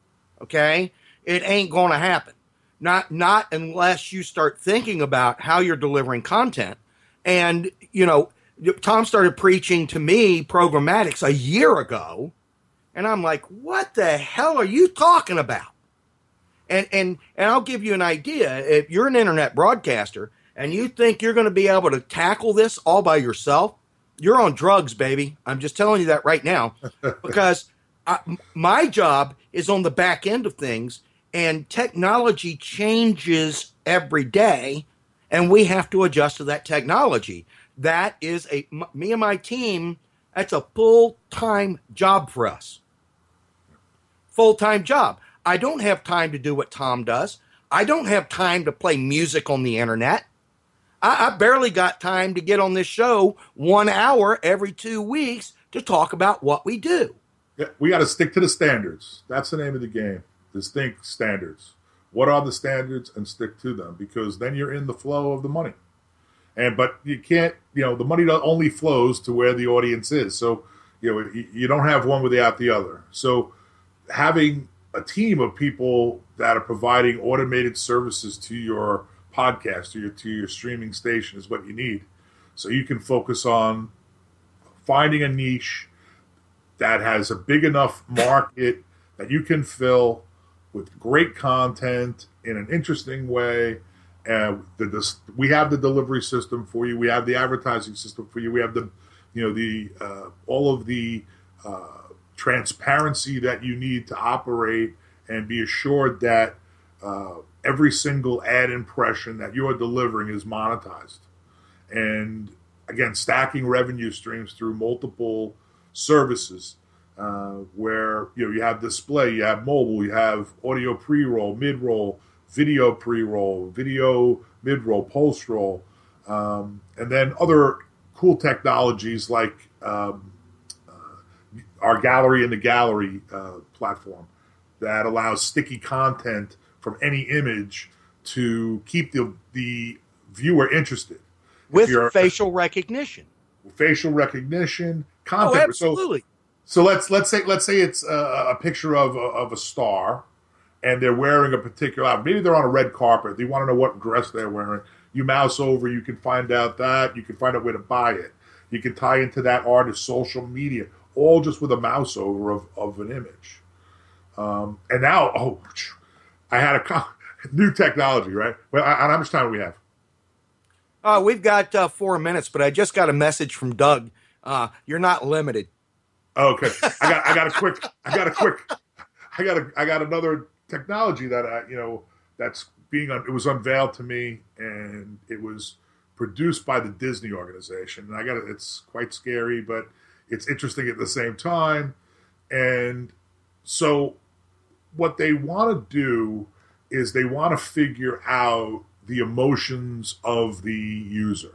Okay? It ain't going to happen. Not, not unless you start thinking about how you're delivering content. And, you know, Tom started preaching to me programmatics a year ago. And I'm like, what the hell are you talking about? And and and I'll give you an idea. If you're an internet broadcaster and you think you're going to be able to tackle this all by yourself, you're on drugs, baby. I'm just telling you that right now. Because I, my job is on the back end of things, and technology changes every day, and we have to adjust to that technology. That is a, me and my team, that's a full-time job for us. Full-time job. I don't have time to do what Tom does. I don't have time to play music on the internet. I, I barely got time to get on this show one hour every two weeks to talk about what we do. Yeah, we got to stick to the standards. That's the name of the game. Distinct standards. What are the standards, and stick to them, because then you're in the flow of the money. And but you can't, you know, the money only flows to where the audience is. So, you know, you don't have one without the other. So having a team of people that are providing automated services to your podcast or your, to your streaming station is what you need. So you can focus on finding a niche that has a big enough market that you can fill with great content in an interesting way. And the, the, we have the delivery system for you. We have the advertising system for you. We have the, you know, the uh, all of the uh, transparency that you need to operate and be assured that uh, every single ad impression that you're delivering is monetized. And again, stacking revenue streams through multiple services uh, where, you know, you have display, you have mobile, you have audio pre-roll, mid-roll, video pre-roll, video mid-roll, post-roll, um, and then other cool technologies like um, uh, our Gallery in the Gallery uh, platform that allows sticky content from any image to keep the the viewer interested. With facial recognition. Facial recognition, content. Oh, absolutely. So, so let's let's say let's say it's a, a picture of a, of a star, and they're wearing a particular outfit. Maybe they're on a red carpet. They want to know what dress they're wearing. You mouse over, you can find out that. You can find out where to buy it. You can tie into that artist's social media, all just with a mouse over of, of an image. Um, and now, oh, I had a new technology, right? Well, how much time do we have? Uh, we've got uh, four minutes, but I just got a message from Doug. Uh, you're not limited. Okay, I got, I got a quick, I got a quick, I got a, I got another technology that I, you know, that's being, it was unveiled to me, and it was produced by the Disney organization. And I got it. It's quite scary, but it's interesting at the same time. And so, what they want to do is they want to figure out the emotions of the user.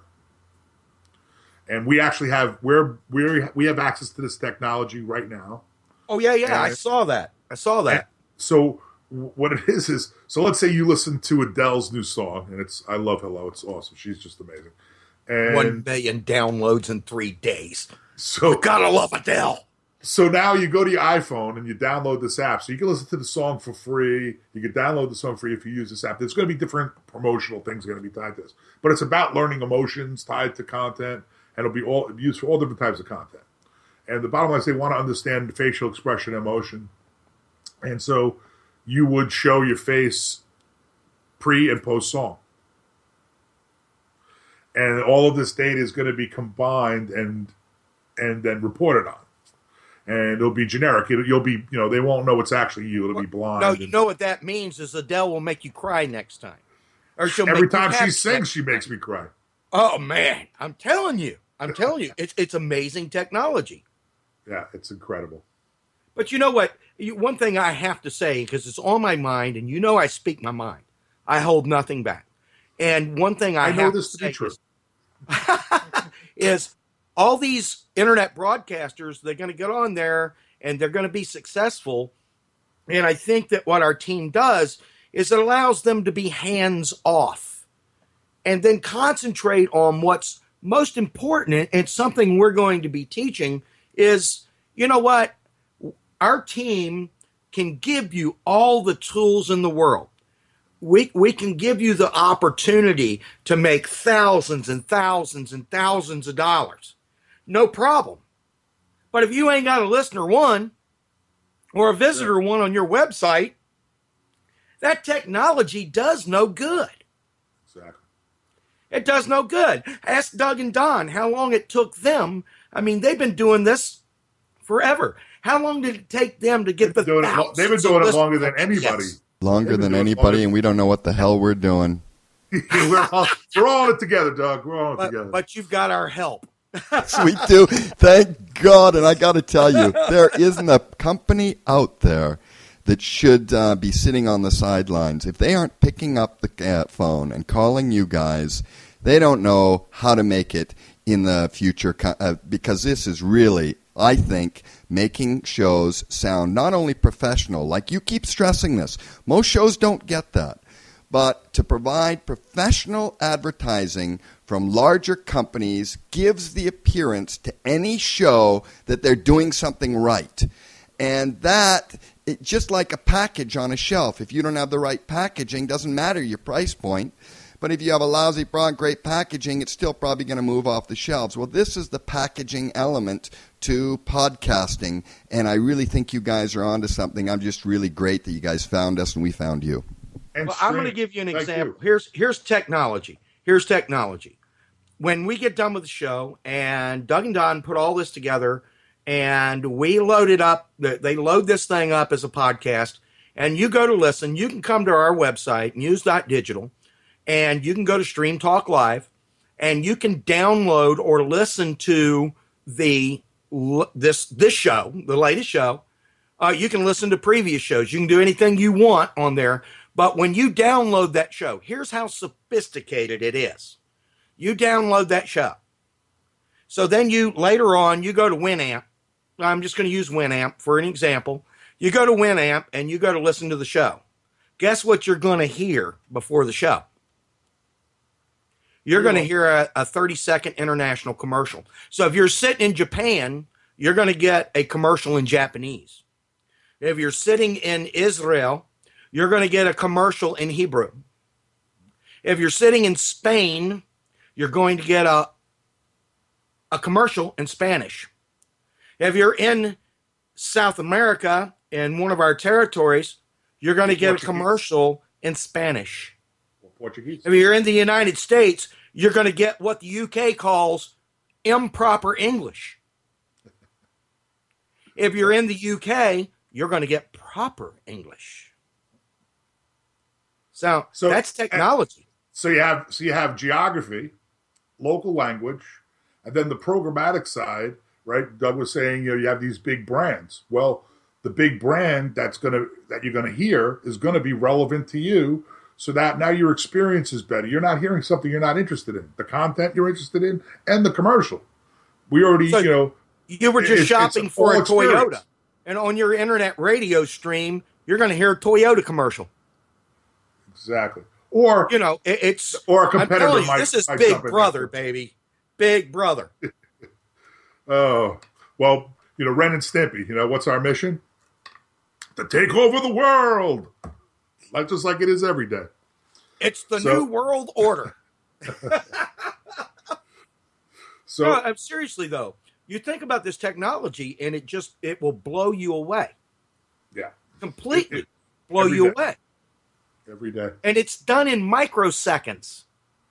And we actually have we're we we have access to this technology right now. Oh yeah, yeah, and, I saw that. I saw that. So what it is is so let's say you listen to Adele's new song, and it's I love Hello, it's awesome. She's just amazing. And one million downloads in three days. So you gotta love Adele. So now you go to your iPhone and you download this app. So you can listen to the song for free. You can download the song free if you use this app. There's going to be different promotional things going to be tied to this. But it's about learning emotions tied to content, and it'll be all used for all different types of content. And the bottom line is they want to understand facial expression and emotion. And so you would show your face pre and post song. And all of this data is going to be combined and and then reported on. And it'll be generic. It'll, you'll be, you know, they won't know it's actually you. It'll be blind. No, you know what that means is Adele will make you cry next time. Or she'll Every make time you she happy sings, next she makes me cry. Oh, man. I'm telling you. I'm telling you. It's it's amazing technology. Yeah, it's incredible. But you know what? You, one thing I have to say, because it's on my mind, and you know I speak my mind. I hold nothing back. And one thing I, I know have this to to be say true. is, is all these internet broadcasters, they're going to get on there and they're going to be successful. And I think that what our team does is it allows them to be hands off and then concentrate on what's most important. And something we're going to be teaching is, you know what? Our team can give you all the tools in the world. We, we can give you the opportunity to make thousands and thousands and thousands of dollars. No problem. But if you ain't got a listener one or a visitor one on your website, that technology does no good. Exactly. It does no good. Ask Doug and Don how long it took them. I mean, they've been doing this forever. How long did it take them to get the doing it, They've been doing it longer than anybody. Yes. Longer than anybody, and we don't know what the hell we're doing. we're, all, we're all in it together, Doug. We're all in it but, together. But you've got our help. We do. Thank God. And I got to tell you, there isn't a company out there that should uh, be sitting on the sidelines. If they aren't picking up the uh, phone and calling you guys, they don't know how to make it in the future, uh, because this is really, I think, making shows sound not only professional, like you keep stressing this. Most shows don't get that. But to provide professional advertising from larger companies gives the appearance to any show that they're doing something right. And that, it, just like a package on a shelf, if you don't have the right packaging, doesn't matter your price point. But if you have a lousy, broad, great packaging, it's still probably going to move off the shelves. Well, this is the packaging element to podcasting, and I really think you guys are onto something. I'm just really great that you guys found us and we found you. And well, I'm going to give you an Thank example. you. Here's here's technology. Here's technology. when we get done with the show, and Doug and Don put all this together, and we load it up, they load this thing up as a podcast, and you go to listen, you can come to our website, muse dot digital, and you can go to Stream Talk Live, and you can download or listen to the this this show, the latest show. Uh, you can listen to previous shows. You can do anything you want on there. But when you download that show, here's how sophisticated it is. You download that show. So then you, later on, you go to Winamp. I'm just going to use Winamp for an example. You go to Winamp and you go to listen to the show. Guess what you're going to hear before the show? You're going to hear a, a thirty-second international commercial. So if you're sitting in Japan, you're going to get a commercial in Japanese. If you're sitting in Israel, you're going to get a commercial in Hebrew. If you're sitting in Spain, you're going to get a, a commercial in Spanish. If you're in South America, in one of our territories, you're going to get a commercial in Spanish. Portuguese. If you're in the United States, you're going to get what the U K calls improper English. If you're in the U K, you're going to get proper English. So, so that's technology. So you have so you have geography, local language, and then the programmatic side, right? Doug was saying, you know, you have these big brands. Well, the big brand that's gonna that you're gonna hear is gonna be relevant to you. So that now your experience is better. You're not hearing something you're not interested in. The content you're interested in and the commercial. We already, so you know. You were just it, shopping for a experience. Toyota. And on your internet radio stream, you're going to hear a Toyota commercial. Exactly. Or, you know, it, it's. Or a competitor you, might. This is might Big Brother, baby. Big Brother. Oh, well, you know, Ren and Stimpy, you know, what's our mission? To take over the world. Like just like it is every day. It's the so, new world order. so no, I'm seriously though. You think about this technology, and it just it will blow you away. Yeah, completely it, it, blow you day. away. Every day, and it's done in microseconds.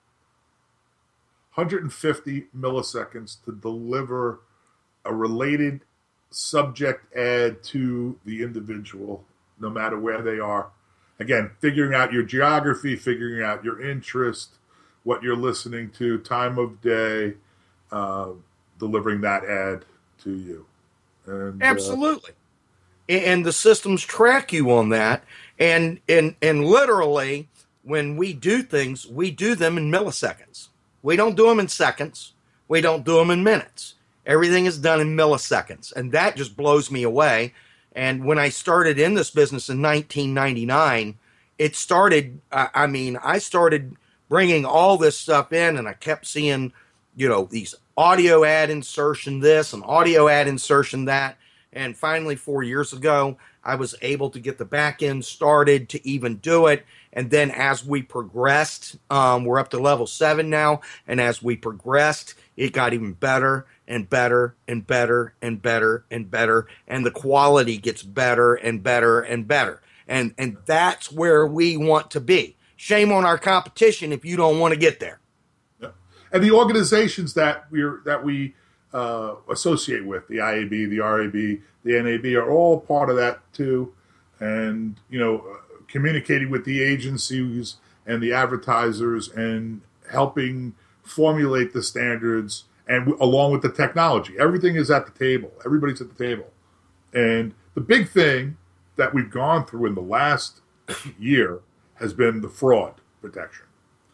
one hundred fifty milliseconds to deliver a related subject ad to the individual, no matter where they are. Again, figuring out your geography, figuring out your interest, what you're listening to, time of day, uh, delivering that ad to you. And, Absolutely. Uh, and the systems track you on that. And, and, and literally, when we do things, we do them in milliseconds. We don't do them in seconds. We don't do them in minutes. Everything is done in milliseconds. And that just blows me away. And when I started in this business in nineteen ninety-nine, it started, I mean, I started bringing all this stuff in, and I kept seeing, you know, these audio ad insertion this and audio ad insertion that. And finally, four years ago, I was able to get the back end started to even do it. And then as we progressed, um, we're up to level seven now. And as we progressed, it got even better and better and better and better and better. And the quality gets better and better and better. And and that's where we want to be. Shame on our competition if you don't want to get there. Yeah. And the organizations that we're that we uh, associate with, the I A B, the R A B, the N A B, are all part of that too. And, you know, uh, communicating with the agencies and the advertisers and helping formulate the standards and w- along with the technology. Everything is at the table. Everybody's at the table. And the big thing that we've gone through in the last year has been the fraud protection.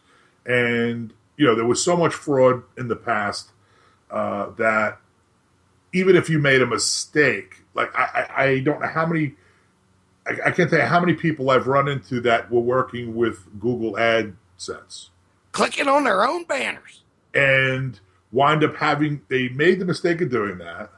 And, you know, there was so much fraud in the past uh, that even if you made a mistake, like I, I, I don't know how many, I, I can't tell you how many people I've run into that were working with Google AdSense. Clicking on their own banners. And wind up having, they made the mistake of doing that.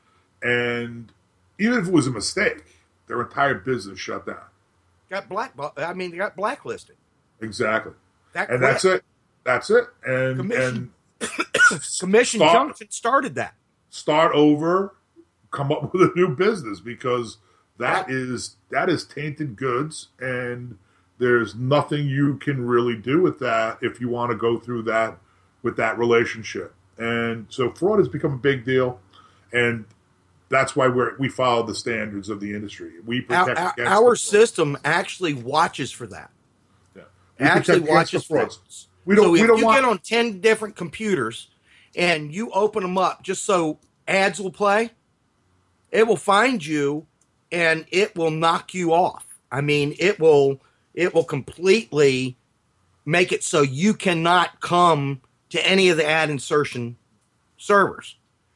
And even if it was a mistake, their entire business shut down. Got black, I mean, they got blacklisted. Exactly. That and that's it. That's it. And Commission, and Commission start, Junction started that. Start over, come up with a new business, because that is that is tainted goods, and there's nothing you can really do with that if you want to go through that with that relationship. And so fraud has become a big deal, and that's why we're, we follow the standards of the industry. We protect our, against our the system actually watches for that. Yeah. We actually watches for frauds. that. We don't. So we if don't you want. get on ten different computers and you open them up just so ads will play, it will find you and it will knock you off. I mean, it will it will completely make it so you cannot come to any of the ad insertion servers.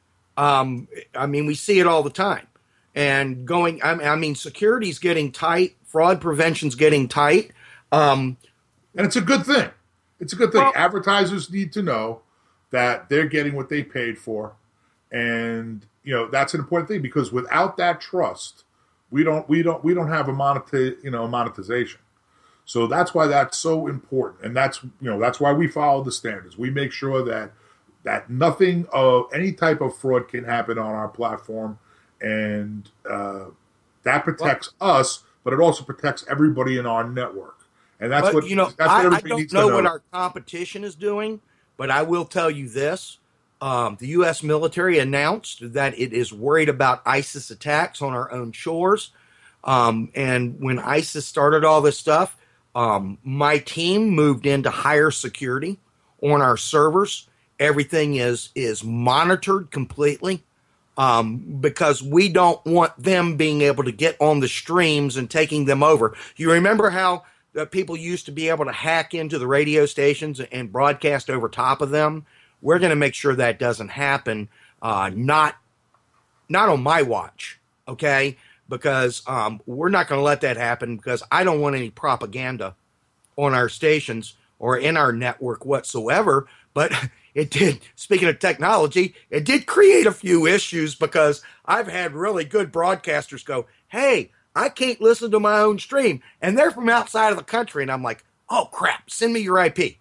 Um, I mean, we see it all the time. And going, I mean, security's getting tight, fraud prevention's getting tight. Um, and it's a good thing. It's a good thing. Well, advertisers need to know that they're getting what they paid for. And, you know, that's an important thing, because without that trust, we don't we don't we don't have a monetize, you know, monetization. So that's why that's so important. And that's, you know, that's why we follow the standards. We make sure that that nothing of any type of fraud can happen on our platform, and uh, that protects well, us, but it also protects everybody in our network. And that's but, what you know. That's I, what I everybody don't needs know, to know what our competition is doing, but I will tell you this: um, the U S military announced that it is worried about ISIS attacks on our own shores. Um, and when ISIS started all this stuff, um, my team moved into higher security on our servers. Everything is is monitored completely, um, because we don't want them being able to get on the streams and taking them over. You remember how uh, people used to be able to hack into the radio stations and broadcast over top of them? We're going to make sure that doesn't happen. Uh, not not on my watch, okay? Because um, we're not going to let that happen, because I don't want any propaganda on our stations or in our network whatsoever. But it did, speaking of technology, it did create a few issues, because I've had really good broadcasters go, hey, I can't listen to my own stream, and they're from outside of the country. And I'm like, oh, crap, send me your I P.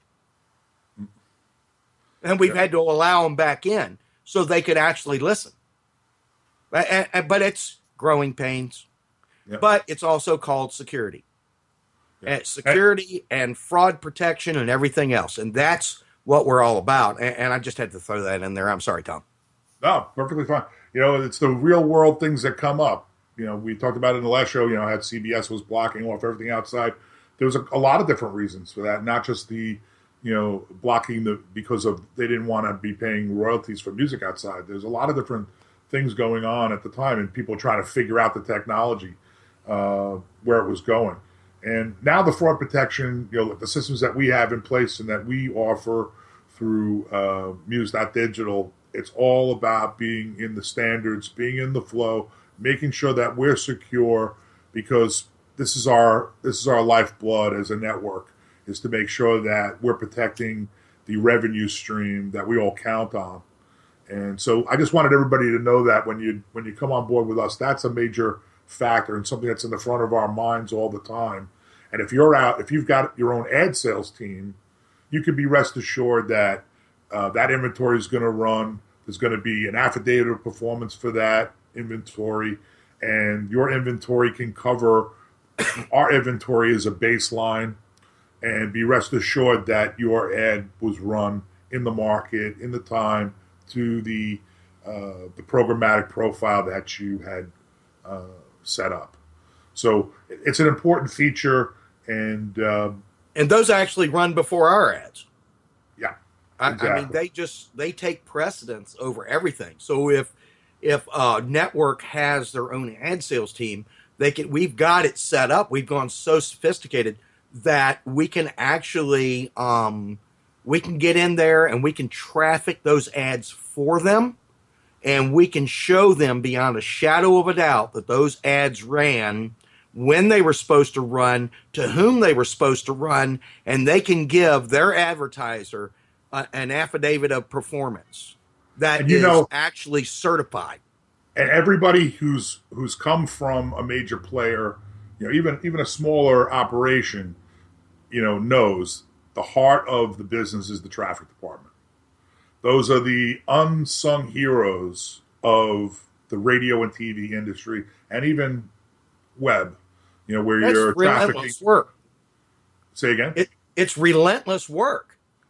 And we've yeah. had to allow them back in so they could actually listen. But, but it's growing pains. Yeah. But it's also called security. Yeah. And security and fraud protection and everything else. And that's what we're all about. And, and I just had to throw that in there. I'm sorry, Tom. No, perfectly fine. You know, it's the real world things that come up. You know, we talked about it in the last show, you know, how C B S was blocking off everything outside. There was a, a lot of different reasons for that, not just the, you know, blocking the, because of, they didn't want to be paying royalties for music outside. There's a lot of different things going on at the time, and people trying to figure out the technology, uh, where it was going. And now the fraud protection, you know, the systems that we have in place and that we offer through uh, Muse dot Digital, it's all about being in the standards, being in the flow, making sure that we're secure, because this is our this is our lifeblood as a network, is to make sure that we're protecting the revenue stream that we all count on. And so I just wanted everybody to know that when you when you come on board with us, that's a major factor and something that's in the front of our minds all the time. And if you're out, if you've got your own ad sales team, you can be rest assured that uh, that inventory is going to run. There's going to be an affidavit of performance for that inventory, and your inventory can cover our inventory as a baseline, and be rest assured that your ad was run in the market, in the time, to the uh, the programmatic profile that you had uh, set up. So it's an important feature, and uh, and those actually run before our ads. Yeah, exactly. I, I mean, they just they take precedence over everything. So if if a network has their own ad sales team, they can. We've got it set up. We've gone so sophisticated that we can actually um, we can get in there and we can traffic those ads for them, and we can show them beyond a shadow of a doubt that those ads ran when they were supposed to run, to whom they were supposed to run, and they can give their advertiser uh, an affidavit of performance that and you is know, actually certified. And everybody who's who's come from a major player, you know, even even a smaller operation, you know, knows the heart of the business is the traffic department. Those are the unsung heroes of the radio and T V industry, and even web. You know, where That's you're relentless trafficking work. Say again. It, it's relentless work.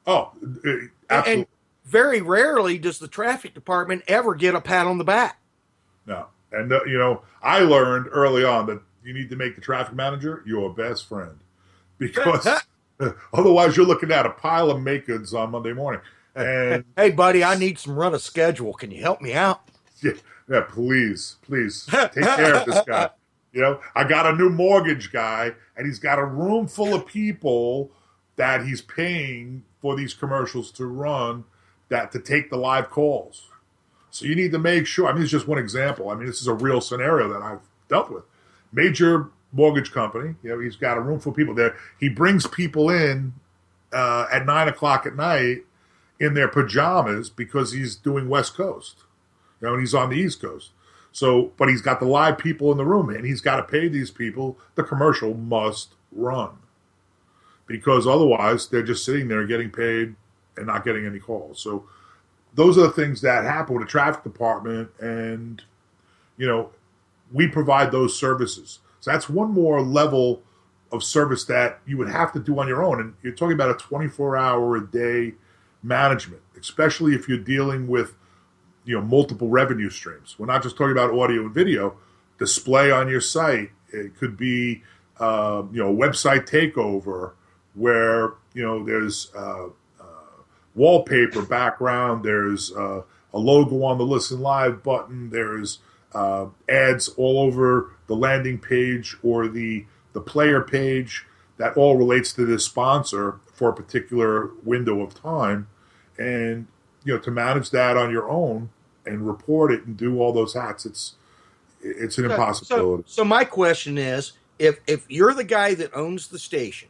Oh, absolutely. And very rarely does the traffic department ever get a pat on the back. No. And, uh, you know, I learned early on that you need to make the traffic manager your best friend. Because otherwise you're looking at a pile of make-goods on Monday morning. And hey, buddy, I need some run of schedule. Can you help me out? Yeah, yeah please, please take care of this guy. You know, I got a new mortgage guy, and he's got a room full of people that he's paying for these commercials to run, that to take the live calls. So you need to make sure. I mean, it's just one example. I mean, this is a real scenario that I've dealt with. Major mortgage company. You know, he's got a room full of people there. He brings people in uh, at nine o'clock at night in their pajamas because he's doing West Coast. You know, and he's on the East Coast. So, but he's got the live people in the room, and he's got to pay these people. The commercial must run, because otherwise they're just sitting there getting paid and not getting any calls. So those are the things that happen with the traffic department, and, you know, we provide those services. So that's one more level of service that you would have to do on your own. And you're talking about a twenty-four hour a day management, especially if you're dealing with, you know, multiple revenue streams. We're not just talking about audio and video. Display on your site. It could be, uh, you know, website takeover where, you know, there's uh, uh, wallpaper background. There's uh, a logo on the Listen Live button. There's uh, ads all over the landing page or the the player page. That all relates to this sponsor for a particular window of time. And you know, to manage that on your own and report it and do all those hacks, it's it's an so, impossibility. So, so my question is, if if you're the guy that owns the station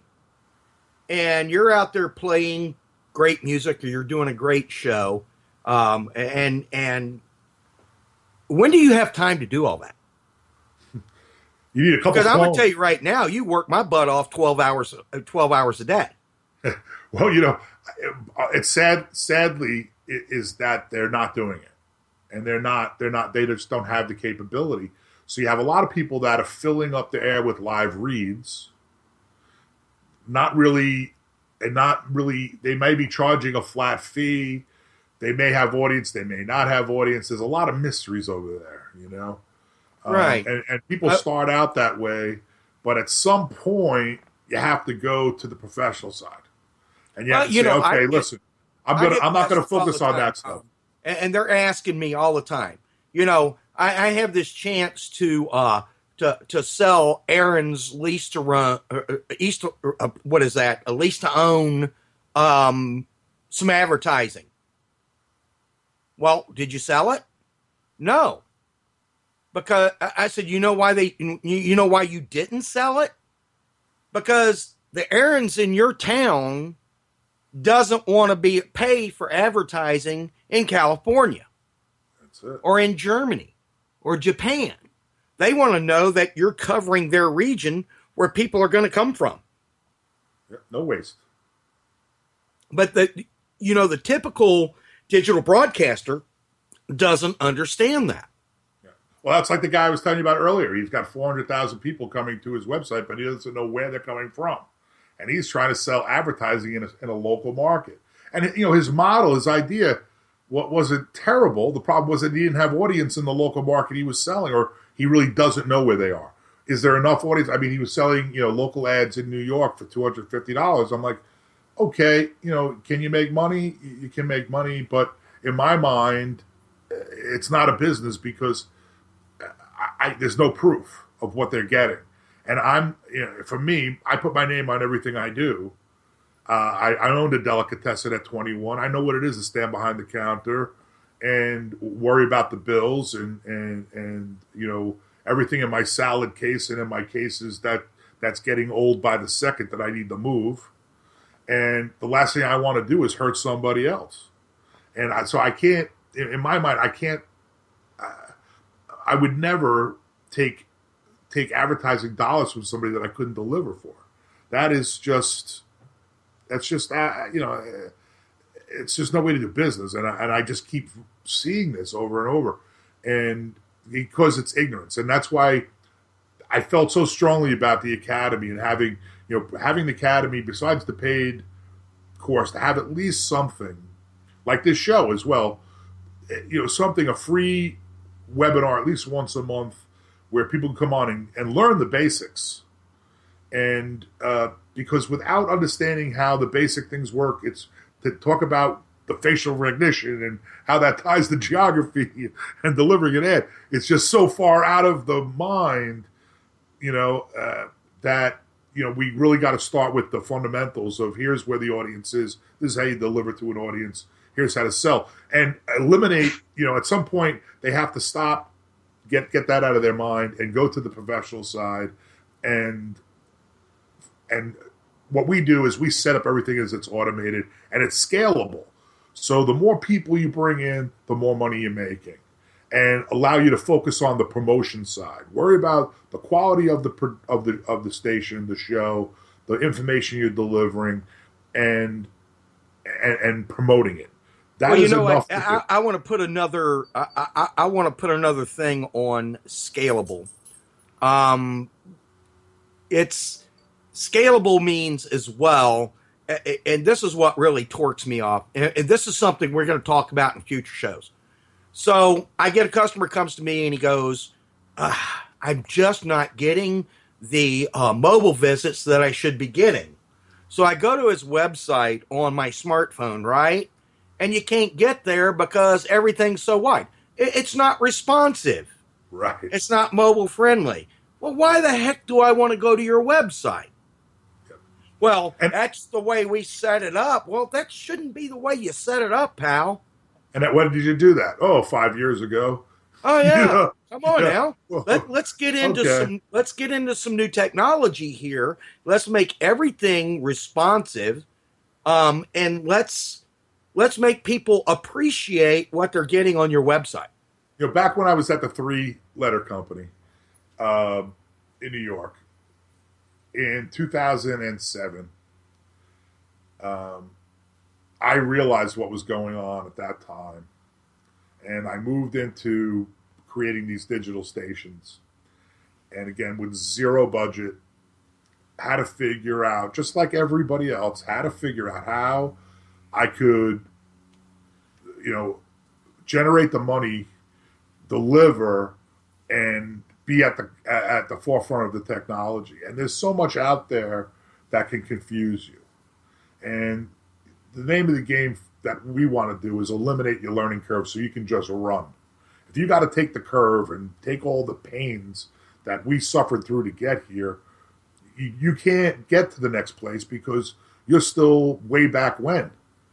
and you're out there playing great music or you're doing a great show, um, and and when do you have time to do all that? You need a couple. Because I'm going to tell you right now, you work my butt off twelve hours, twelve hours a day. Well, you know, it's sad. Sadly, it is that they're not doing it, and they're not. They're not. They just don't have the capability. So you have a lot of people that are filling up the air with live reads. Not really, and not really. They may be charging a flat fee. They may have audience. They may not have audience. There's a lot of mysteries over there. You know. Right. Um, and, and people uh, start out that way, but at some point you have to go to the professional side, and you have well, to you say, know, "Okay, I listen, get, I'm gonna, I'm not gonna messages all focus the on time, that stuff." um, and, and they're asking me all the time. You know, I, I have this chance to uh, to to sell Aaron's lease to run, uh, lease to, uh, what is that? A lease to own, um, some advertising. Well, did you sell it? No. Because I said, you know why they, you know why you didn't sell it? Because the Aaron's in your town doesn't want to be paid for advertising in California. That's it. Or in Germany or Japan. They want to know that you're covering their region where people are going to come from. Yeah, no waste. But the, you know, the typical digital broadcaster doesn't understand that. Well, that's like the guy I was telling you about earlier. He's got four hundred thousand people coming to his website, but he doesn't know where they're coming from. And he's trying to sell advertising in a, in a local market. And, you know, his model, his idea, what wasn't terrible. The problem was that he didn't have audience in the local market he was selling, or he really doesn't know where they are. Is there enough audience? I mean, he was selling, you know, local ads in New York for two hundred fifty dollars. I'm like, okay, you know, can you make money? You can make money. But in my mind, it's not a business because I, there's no proof of what they're getting. And I'm, you know, for me, I put my name on everything I do. Uh, I, I owned a delicatessen at twenty-one. I know what it is to stand behind the counter and worry about the bills and, and, and you know, everything in my salad case and in my cases that that's getting old by the second that I need to move. And the last thing I want to do is hurt somebody else. And I, so I can't, in, in my mind, I can't, I would never take take advertising dollars from somebody that I couldn't deliver for. That is just, that's just, uh, you know, it's just no way to do business. And I, and I just keep seeing this over and over. And because it's ignorance. And that's why I felt so strongly about the Academy and having, you know, having the Academy, besides the paid course, to have at least something like this show as well. You know, something, a free webinar at least once a month where people can come on and, and learn the basics. And uh, because without understanding how the basic things work, it's to talk about the facial recognition and how that ties to geography and delivering an ad. It's just so far out of the mind, you know, uh, that, you know, we really got to start with the fundamentals of here's where the audience is. This is how you deliver to an audience. Here's how to sell. And eliminate, you know, at some point they have to stop, get get that out of their mind and go to the professional side. And and what we do is we set up everything as it's automated and it's scalable. So the more people you bring in, the more money you're making, and allow you to focus on the promotion side. Worry about the quality of the of the of the station, the show, the information you're delivering, and and, and promoting it. That well, you is know enough. what? I, I want to put another. I, I, I want to put another thing on scalable. Um, it's scalable means as well. And this is what really torques me off. And this is something we're going to talk about in future shows. So I get a customer comes to me and he goes, ah, I'm just not getting the uh, mobile visits that I should be getting. So I go to his website on my smartphone, right? And you can't get there because everything's so wide. It's not responsive. Right. It's not mobile friendly. Well, why the heck do I want to go to your website? Well, and that's the way we set it up. Well, that shouldn't be the way you set it up, pal. And when did you do that? Oh, five years ago. Oh yeah, you know? Come on yeah. now. Well, Let, let's get into okay. some. Let's get into some new technology here. Let's make everything responsive, um, and let's let's make people appreciate what they're getting on your website. You know, back when I was at the three-letter company um, in New York. In two thousand seven, um, I realized what was going on at that time, and I moved into creating these digital stations. And again, with zero budget, had to figure out, just like everybody else, had to figure out how I could, you know, generate the money, deliver, and be at the at the forefront of the technology. And there's so much out there that can confuse you. And the name of the game that we want to do is eliminate your learning curve so you can just run. If you got to take the curve and take all the pains that we suffered through to get here, you, you can't get to the next place because you're still way back when.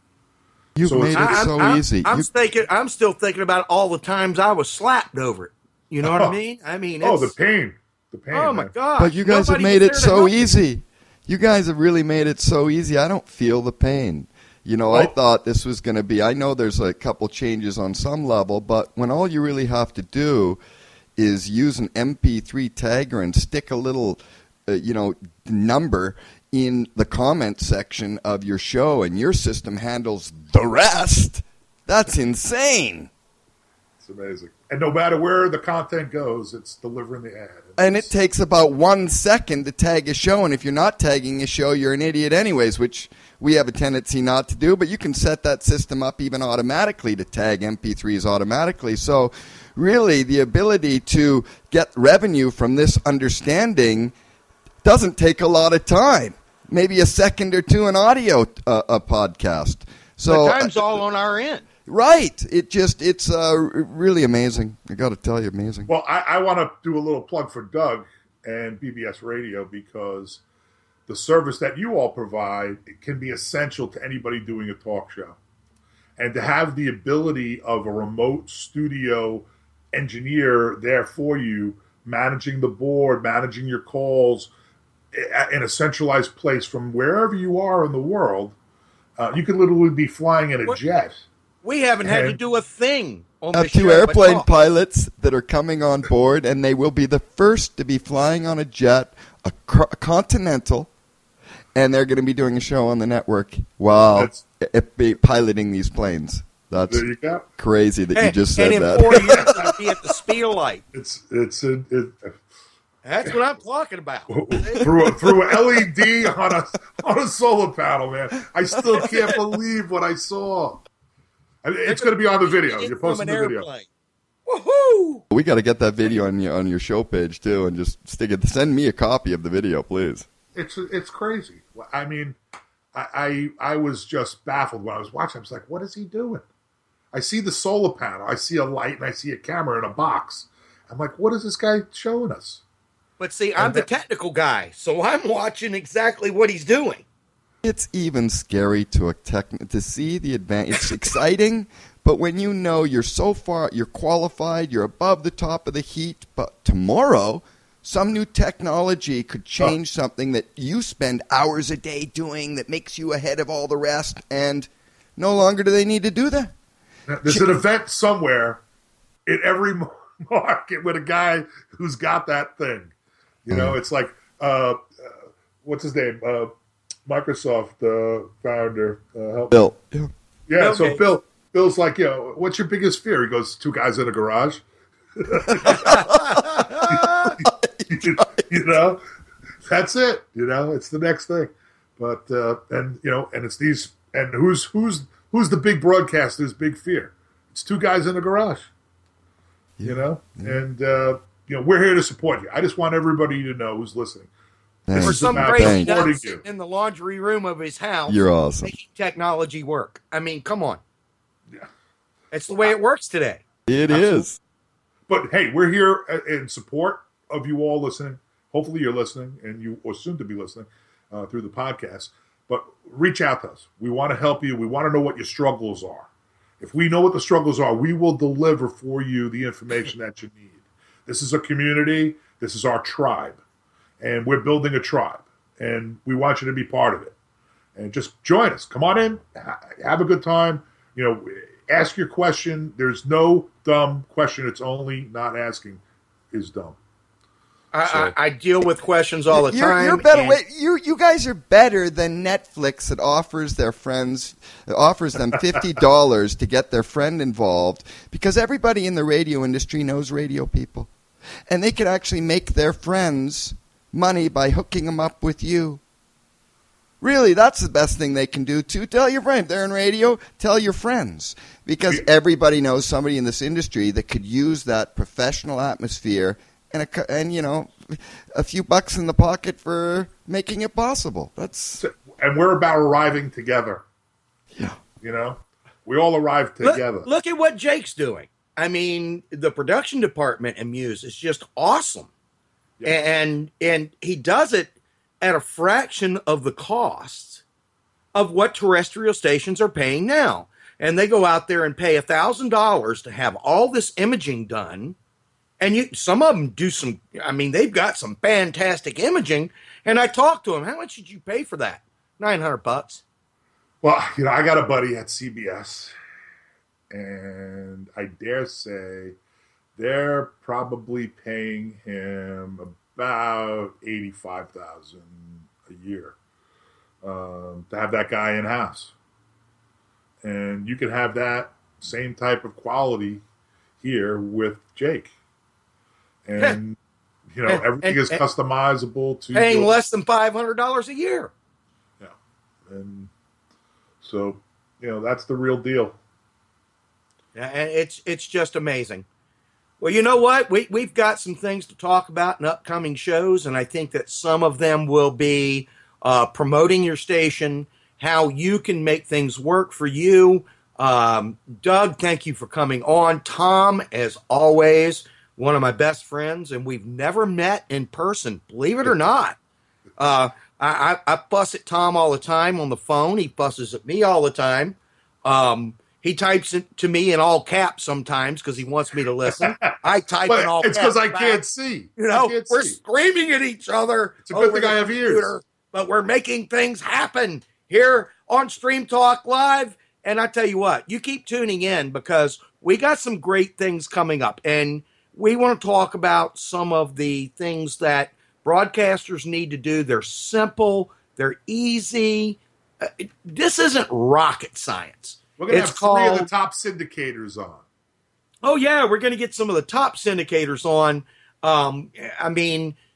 You've so made it I'm, so I'm, easy. I'm You- thinking. I'm still thinking about all the times I was slapped over it. You know what I mean? I mean, oh, it's, the pain. The pain. Oh, my man. God. But you guys have Nobody made was it there to so help you. easy. You guys have really made it so easy. I don't feel the pain. You know, I Oh. thought this was going to be, I know there's a couple changes on some level, but when all you really have to do is use an M P three tagger and stick a little, uh, you know, number in the comment section of your show and your system handles the rest, that's insane. It's amazing. And no matter where the content goes, it's delivering the ad. And it takes about one second to tag a show, and if you're not tagging a show, you're an idiot anyways, which we have a tendency not to do, but you can set that system up even automatically to tag M P threes automatically. So really, the ability to get revenue from this understanding doesn't take a lot of time. Maybe a second or two in audio, uh, a podcast. So the time's all on our end. Right. It just, it's uh, really amazing. I got to tell you, amazing. Well, I, I want to do a little plug for Doug and B B S Radio because the service that you all provide it can be essential to anybody doing a talk show. And to have the ability of a remote studio engineer there for you, managing the board, managing your calls in a centralized place from wherever you are in the world, uh, you could literally be flying in a What? jet. We haven't had to And- do a thing on I the have two show, but airplane talk. pilots that are coming on board, and they will be the first to be flying on a jet, a, cr- a Continental, and they're going to be doing a show on the network while That's- it be piloting these planes. That's There you go. crazy that you And- just said and in that. four years, I'll be at the Spielite. It's it's it, it, That's what I'm talking about. through a, through a L E D on a on a solar panel, man. I still can't believe what I saw. I mean, it's going to be on the video. You're posting the video. Woohoo! We got to get that video on your on your show page too, and just stick it. Send me a copy of the video, please. It's it's crazy. I mean, I, I I was just baffled when I was watching. I was like, what is he doing? I see the solar panel. I see a light, and I see a camera in a box. I'm like, what is this guy showing us? But see, I'm the technical guy, so I'm watching exactly what he's doing. It's even scary to a tech to see the advantage. It's exciting, but when you know you're so far, you're qualified, you're above the top of the heat, but tomorrow some new technology could change oh. something that you spend hours a day doing that makes you ahead of all the rest, and no longer do they need to do that. There's an event somewhere in every market with a guy who's got that thing. You know, it's like, uh, uh, what's his name? Uh, Microsoft uh, founder. Uh, help Bill. Me. Yeah, okay. so Bill, Bill's like, you know, what's your biggest fear? He goes, two guys in a garage. you know, that's it. You know, it's the next thing. But, uh, and, you know, and it's these, and who's, who's, who's the big broadcaster's big fear? It's two guys in a garage. Yeah. You know, yeah. and, uh, you know, we're here to support you. I just want everybody to know who's listening. Thanks. For some great nuts in the laundry room of his house, you're awesome. Making technology work. I mean, come on. Yeah, it's the way it works today. It Absolutely. is. But hey, we're here in support of you all listening. Hopefully, you're listening, and you or soon to be listening uh, through the podcast. But reach out to us. We want to help you. We want to know what your struggles are. If we know what the struggles are, we will deliver for you the information that you need. This is a community. This is our tribe. And we're building a tribe. And we want you to be part of it. And just join us. Come on in. Have a good time. You know, ask your question. There's no dumb question. It's only not asking is dumb. I, so. I, I deal with questions all the you're, time. You're better. And- wait, you you guys are better than Netflix that offers their friends offers them fifty dollars to get their friend involved, because everybody in the radio industry knows radio people, and they could actually make their friends money by hooking them up with you. Really, that's the best thing they can do too. Tell your friend they're in radio. Tell your friends, because everybody knows somebody in this industry that could use that professional atmosphere. And, a, and you know, a few bucks in the pocket for making it possible. That's And we're about arriving together. Yeah. You know? We all arrive together. Look, look at what Jake's doing. I mean, the production department at Muse is just awesome. Yeah. And and he does it at a fraction of the cost of what terrestrial stations are paying now. And they go out there and pay one thousand dollars to have all this imaging done. And you, some of them do some, I mean, they've got some fantastic imaging. And I talked to him, how much did you pay for that? nine hundred bucks. Well, you know, I got a buddy at C B S, and I dare say they're probably paying him about eighty-five thousand dollars a year um, to have that guy in-house. And you can have that same type of quality here with Jake. And, you know, everything and, is and, customizable to paying your, less than five hundred dollars a year. Yeah. And so, you know, that's the real deal. Yeah, and it's it's just amazing. Well, you know what? We, we've got some things to talk about in upcoming shows, and I think that some of them will be uh, promoting your station, how you can make things work for you. Um, Doug, thank you for coming on. Tom, as always, one of my best friends, and we've never met in person, believe it or not. Uh, I, I, I fuss at Tom all the time on the phone. He fusses at me all the time. Um, he types it to me in all caps sometimes because he wants me to listen. I type but in all it's caps. It's because I back. can't see. You know, we're see. screaming at each other. It's a good thing I have computer, ears. But we're making things happen here on Stream Talk Live. And I tell you what, you keep tuning in because we got some great things coming up. And we want to talk about some of the things that broadcasters need to do. They're simple. They're easy. Uh, this isn't rocket science. We're going to it's have called, three of the top syndicators on. Oh, yeah. We're going to get some of the top syndicators on. Um, I mean,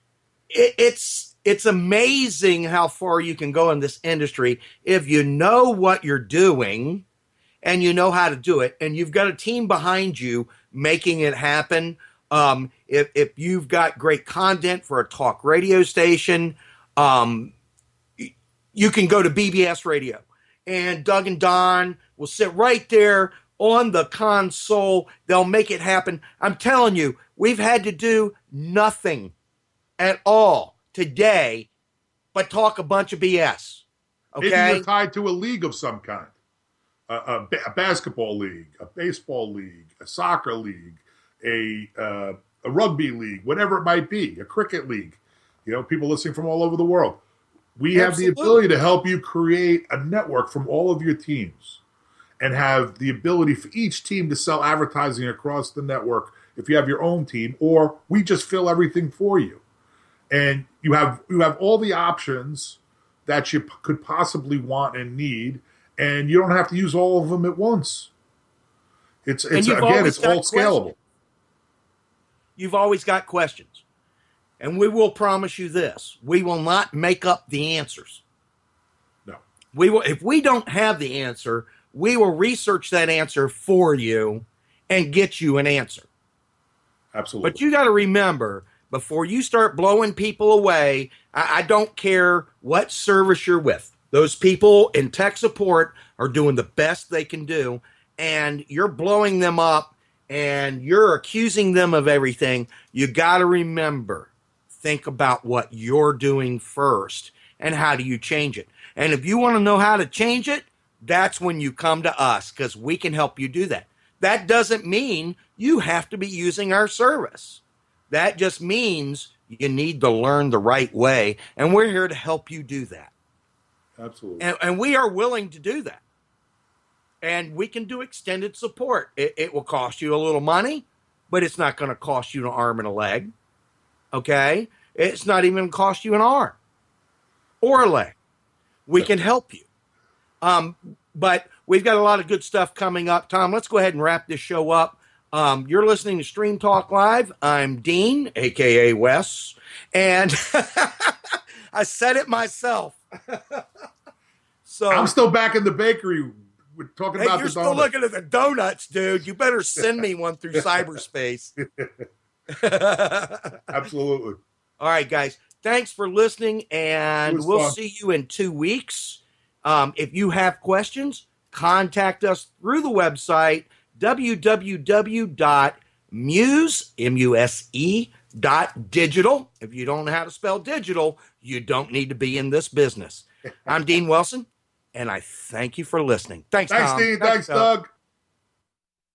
it, it's it's amazing how far you can go in this industry if you know what you're doing and you know how to do it, and you've got a team behind you making it happen. Um, if, if you've got great content for a talk radio station, um, you can go to B B S Radio, and Doug and Don will sit right there on the console. They'll make it happen. I'm telling you, we've had to do nothing at all today but talk a bunch of B S. Okay? Maybe you're tied to a league of some kind. A, a, a basketball league, a baseball league, a soccer league, a uh, a rugby league, whatever it might be, a cricket league. You know, people listening from all over the world. We have Absolutely. the ability to help you create a network from all of your teams and have the ability for each team to sell advertising across the network if you have your own team, or we just fill everything for you. And you have you have all the options that you p- could possibly want and need, and you don't have to use all of them at once. It's it's again, it's all scalable. Questions. You've always got questions. And we will promise you this. We will not make up the answers. No. We will if we don't have the answer, we will research that answer for you and get you an answer. Absolutely. But you got to remember, before you start blowing people away, I, I don't care what service you're with. Those people in tech support are doing the best they can do, and you're blowing them up and you're accusing them of everything. You got to remember, think about what you're doing first and how do you change it. And if you want to know how to change it, that's when you come to us, because we can help you do that. That doesn't mean you have to be using our service. That just means you need to learn the right way, and we're here to help you do that. Absolutely. And, and we are willing to do that. And we can do extended support. It, it will cost you a little money, but it's not going to cost you an arm and a leg. Okay? It's not even going to cost you an arm or a leg. We can help you. Um, but we've got a lot of good stuff coming up. Tom, let's go ahead and wrap this show up. Um, you're listening to Stream Talk Live. I'm Dean, a k a. Wes. And I said it myself. So I'm still back in the bakery. We're talking hey, about you're the still donuts. looking at the donuts, dude. You better send me one through cyberspace. Absolutely. All right, guys. Thanks for listening, and we'll fun. see you in two weeks. Um, if you have questions, contact us through the website, w w w dot muse, M U S E, dot digital. If you don't know how to spell digital, you don't need to be in this business. I'm Dean Wilson, and I thank you for listening. Thanks, Thanks, Tom. Dean. Thanks, Doug.